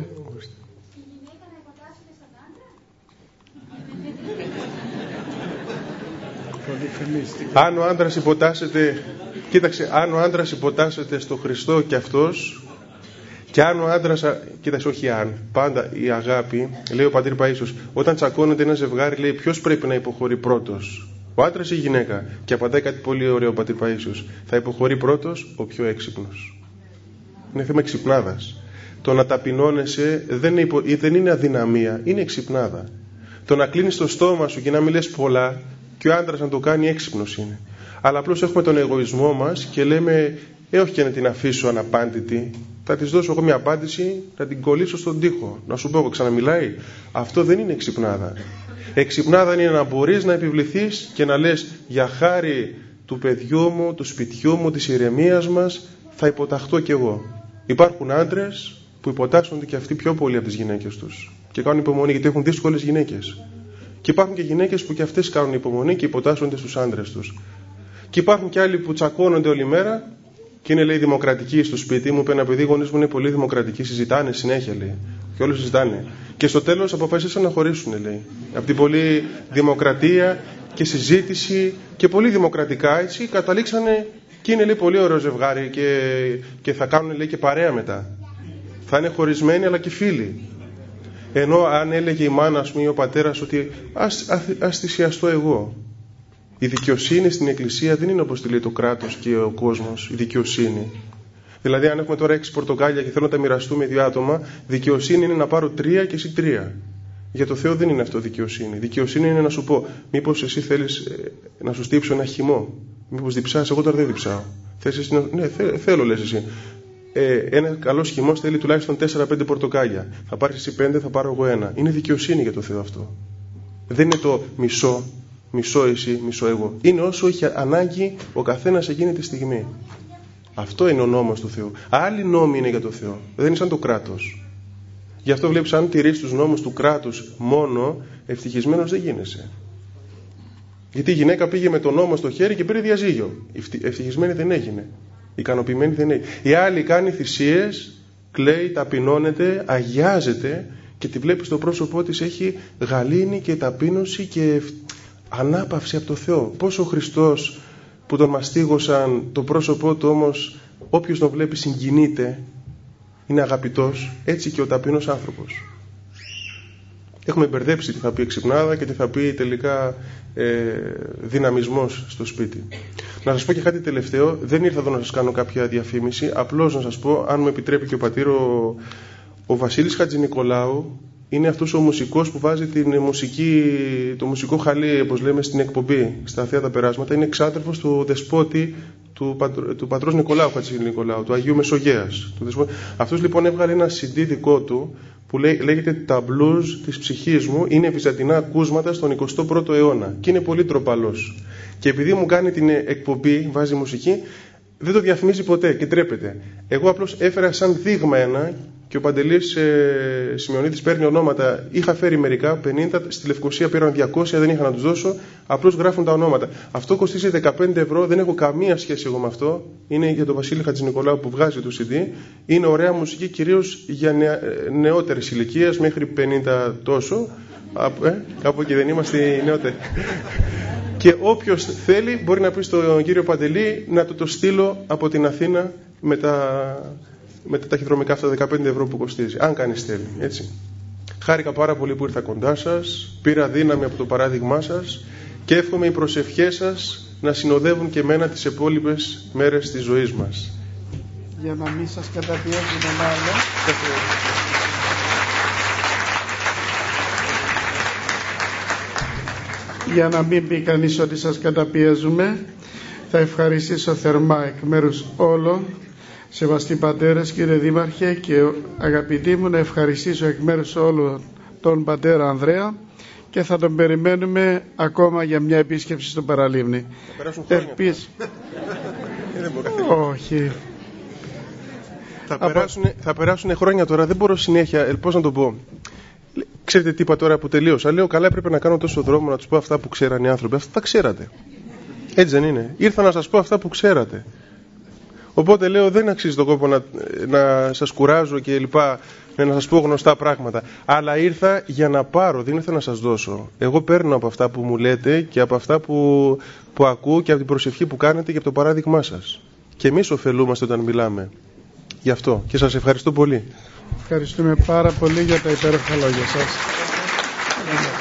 Αν ο άντρας υποτάσσεται Κοίταξε, αν ο άντρας υποτάσσεται στο Χριστό και αυτός, και αν ο άντρας, κοίταξε, όχι αν, πάντα η αγάπη, λέει ο πατήρ Παΐσιος, όταν τσακώνεται ένα ζευγάρι, λέει ποιος πρέπει να υποχωρεί πρώτος, ο άντρας ή η γυναίκα? Και απαντάει κάτι πολύ ωραίο ο πατήρ Παΐσιος, θα υποχωρεί πρώτος ο πιο έξυπνος. Είναι θέμα εξυπνάδας. Το να ταπεινώνεσαι δεν είναι, υπο... δεν είναι αδυναμία, είναι εξυπνάδα. Το να κλείνεις το στόμα σου και να μην λες πολλά, και ο άντρας να το κάνει, έξυπνος είναι. Αλλά απλώς έχουμε τον εγωισμό μας και λέμε, ε, όχι και να την αφήσω αναπάντητη. Θα της δώσω εγώ μια απάντηση, να την κολλήσω στον τοίχο. Να σου πω, εγώ ξαναμιλάει. Αυτό δεν είναι εξυπνάδα. Εξυπνάδα είναι να μπορείς να επιβληθείς και να λες, για χάρη του παιδιού μου, του σπιτιού μου, της ηρεμίας μας, θα υποταχθώ κι εγώ. Υπάρχουν άντρες που υποτάσσονται και αυτοί πιο πολύ από τις γυναίκες τους και κάνουν υπομονή, γιατί έχουν δύσκολες γυναίκες. Και υπάρχουν και γυναίκες που και αυτές κάνουν υπομονή και υποτάσσονται στους άντρες τους. Και υπάρχουν και άλλοι που τσακώνονται όλη μέρα και είναι, λέει, δημοκρατικοί στο σπίτι. Μου είπε ένα παιδί, οι γονείς μου είναι πολύ δημοκρατικοί, συζητάνε συνέχεια, λέει. Και όλοι συζητάνε. Και στο τέλος αποφασίσαν να χωρίσουν, λέει. Από την πολλή δημοκρατία και συζήτηση και πολύ δημοκρατικά, έτσι, καταλήξανε και είναι, λέει, πολύ ωραίο ζευγάρι και, και θα κάνουν, λέει, και παρέα μετά. Θα είναι χωρισμένοι αλλά και φίλοι. Ενώ αν έλεγε η μάνα, ας πούμε, ή ο πατέρας ότι ας, ας, ας θυσιαστώ εγώ. Η δικαιοσύνη στην Εκκλησία δεν είναι όπως τη λέει το κράτος και ο κόσμος, η δικαιοσύνη. Δηλαδή, αν έχουμε τώρα έξι πορτοκάλια και θέλω να τα μοιραστούμε δύο άτομα, δικαιοσύνη είναι να πάρω τρία και εσύ τρία. Για το Θεό δεν είναι αυτό δικαιοσύνη. Δικαιοσύνη είναι να σου πω, μήπως εσύ θέλεις ε, να σου στύψω ένα χυμό. Μήπως διψάς, εγώ τώρα δεν διψάω. Θες εσύ να... Ναι, θε, θέλω, λες εσύ. Ε, ένα καλό χυμός θέλει τουλάχιστον τέσσερα πέντε πορτοκάλια. Θα πάρεις εσύ πέντε, θα πάρω εγώ ένα. Είναι δικαιοσύνη για το Θεό αυτό. Δεν είναι το μισό, μισό εσύ, μισό εγώ. Είναι όσο έχει ανάγκη ο καθένας εκείνη τη στιγμή. Αυτό είναι ο νόμος του Θεού. Άλλοι νόμοι είναι για το Θεό. Δεν είναι σαν το κράτος. Γι' αυτό βλέπεις, αν τηρείς τους νόμους του κράτους μόνο, ευτυχισμένος δεν γίνεσαι. Γιατί η γυναίκα πήγε με τον νόμο στο χέρι και πήρε διαζύγιο. Ευτυχισμένη δεν έγινε. Ικανοποιημένη δεν έγινε. Η άλλη κάνει θυσίες, κλαίει, ταπεινώνεται, αγιάζεται και τη βλέπεις στο πρόσωπό της έχει γαλήνη και ταπείνωση και ανάπαυση από το Θεό. Πόσο ο Χριστός που τον μαστίγωσαν, το πρόσωπό του όμως όποιος τον βλέπει συγκινείται, είναι αγαπητός, έτσι και ο ταπεινός άνθρωπος. Έχουμε μπερδέψει τι θα πει εξυπνάδα και τι θα πει τελικά ε, δυναμισμός στο σπίτι. Να σας πω και κάτι τελευταίο, δεν ήρθα εδώ να σας κάνω κάποια διαφήμιση, απλώς να σας πω, αν μου επιτρέπει και ο πατήρ, ο, ο Βασίλης Χατζηνικολάου είναι αυτός ο μουσικός που βάζει την μουσική, το μουσικό χαλί, όπως λέμε, στην εκπομπή, στα Θεία Περάσματα. Είναι εξάδελφος του δεσπότη του, πατρ, του πατρός Νικολάου Χατζηνικολάου, του Αγίου Μεσογέας. Του αυτός λοιπόν έβγαλε ένα σι ντι δικό του που λέ, λέγεται «Τα μπλουζ της ψυχής μου», είναι βυζαντινά ακούσματα στον εικοστό πρώτο αιώνα και είναι πολύ τροπαλός. Και επειδή μου κάνει την εκπομπή, βάζει μουσική, δεν το διαφημίζει ποτέ και τρέπεται. Εγώ απλώς έφερα σαν δείγμα ένα και ο Παντελής ε, Σημειονίτης παίρνει ονόματα. Είχα φέρει μερικά, πενήντα, στη Λευκοσία πήραν διακόσια, δεν είχα να τους δώσω, απλώς γράφουν τα ονόματα. Αυτό κοστίζει δεκαπέντε ευρώ, δεν έχω καμία σχέση εγώ με αυτό. Είναι για τον Βασίλη Χατζηνικολάου που βγάζει το σι ντι. Είναι ωραία μουσική, κυρίως για νεα, νεότερες ηλικίες, μέχρι πενήντα τόσο. Ε, κάπου εκεί δεν είμαστε νεότεροι. Και όποιος θέλει μπορεί να πει στον κύριο Παντελή να του το στείλω από την Αθήνα με τα, με τα ταχυδρομικά αυτά δεκαπέντε ευρώ που κοστίζει, αν κανείς θέλει, έτσι. Χάρηκα πάρα πολύ που ήρθα κοντά σας, πήρα δύναμη από το παράδειγμά σας και εύχομαι οι προσευχές σας να συνοδεύουν και εμένα τις επόλοιπες μέρες της ζωής μας. Για να μην σας καταπιέζουν τον άλλο. Για να μην πει κανείς ότι σας καταπιέζουμε, θα ευχαριστήσω θερμά εκ μέρους όλων, σεβαστοί πατέρες, κύριε Δήμαρχε, και αγαπητοί μου, να ευχαριστήσω εκ μέρους όλων τον πατέρα Ανδρέα και θα τον περιμένουμε ακόμα για μια επίσκεψη στο Παραλίμνη. Θα περάσουν χρόνια. Επίσης... Όχι. Θα περάσουν, θα περάσουν χρόνια τώρα, δεν μπορώ συνέχεια, πώς να το πω. Ξέρετε τι είπα τώρα που τελείωσα? Λέω, καλά, έπρεπε να κάνω τόσο δρόμο να τους πω αυτά που ξέρανε οι άνθρωποι. Αυτά τα ξέρατε. Έτσι δεν είναι? Ήρθα να σας πω αυτά που ξέρατε. Οπότε λέω δεν αξίζει τον κόπο να, να σας κουράζω και λοιπά, να σας πω γνωστά πράγματα. Αλλά ήρθα για να πάρω, δεν ήρθα να σας δώσω. Εγώ παίρνω από αυτά που μου λέτε και από αυτά που, που ακούω και από την προσευχή που κάνετε και από το παράδειγμά σας. Και εμείς ωφελούμαστε όταν μιλάμε. Γι' αυτό και σας ευχαριστώ πολύ. Ευχαριστούμε πάρα πολύ για τα υπέροχα λόγια σας.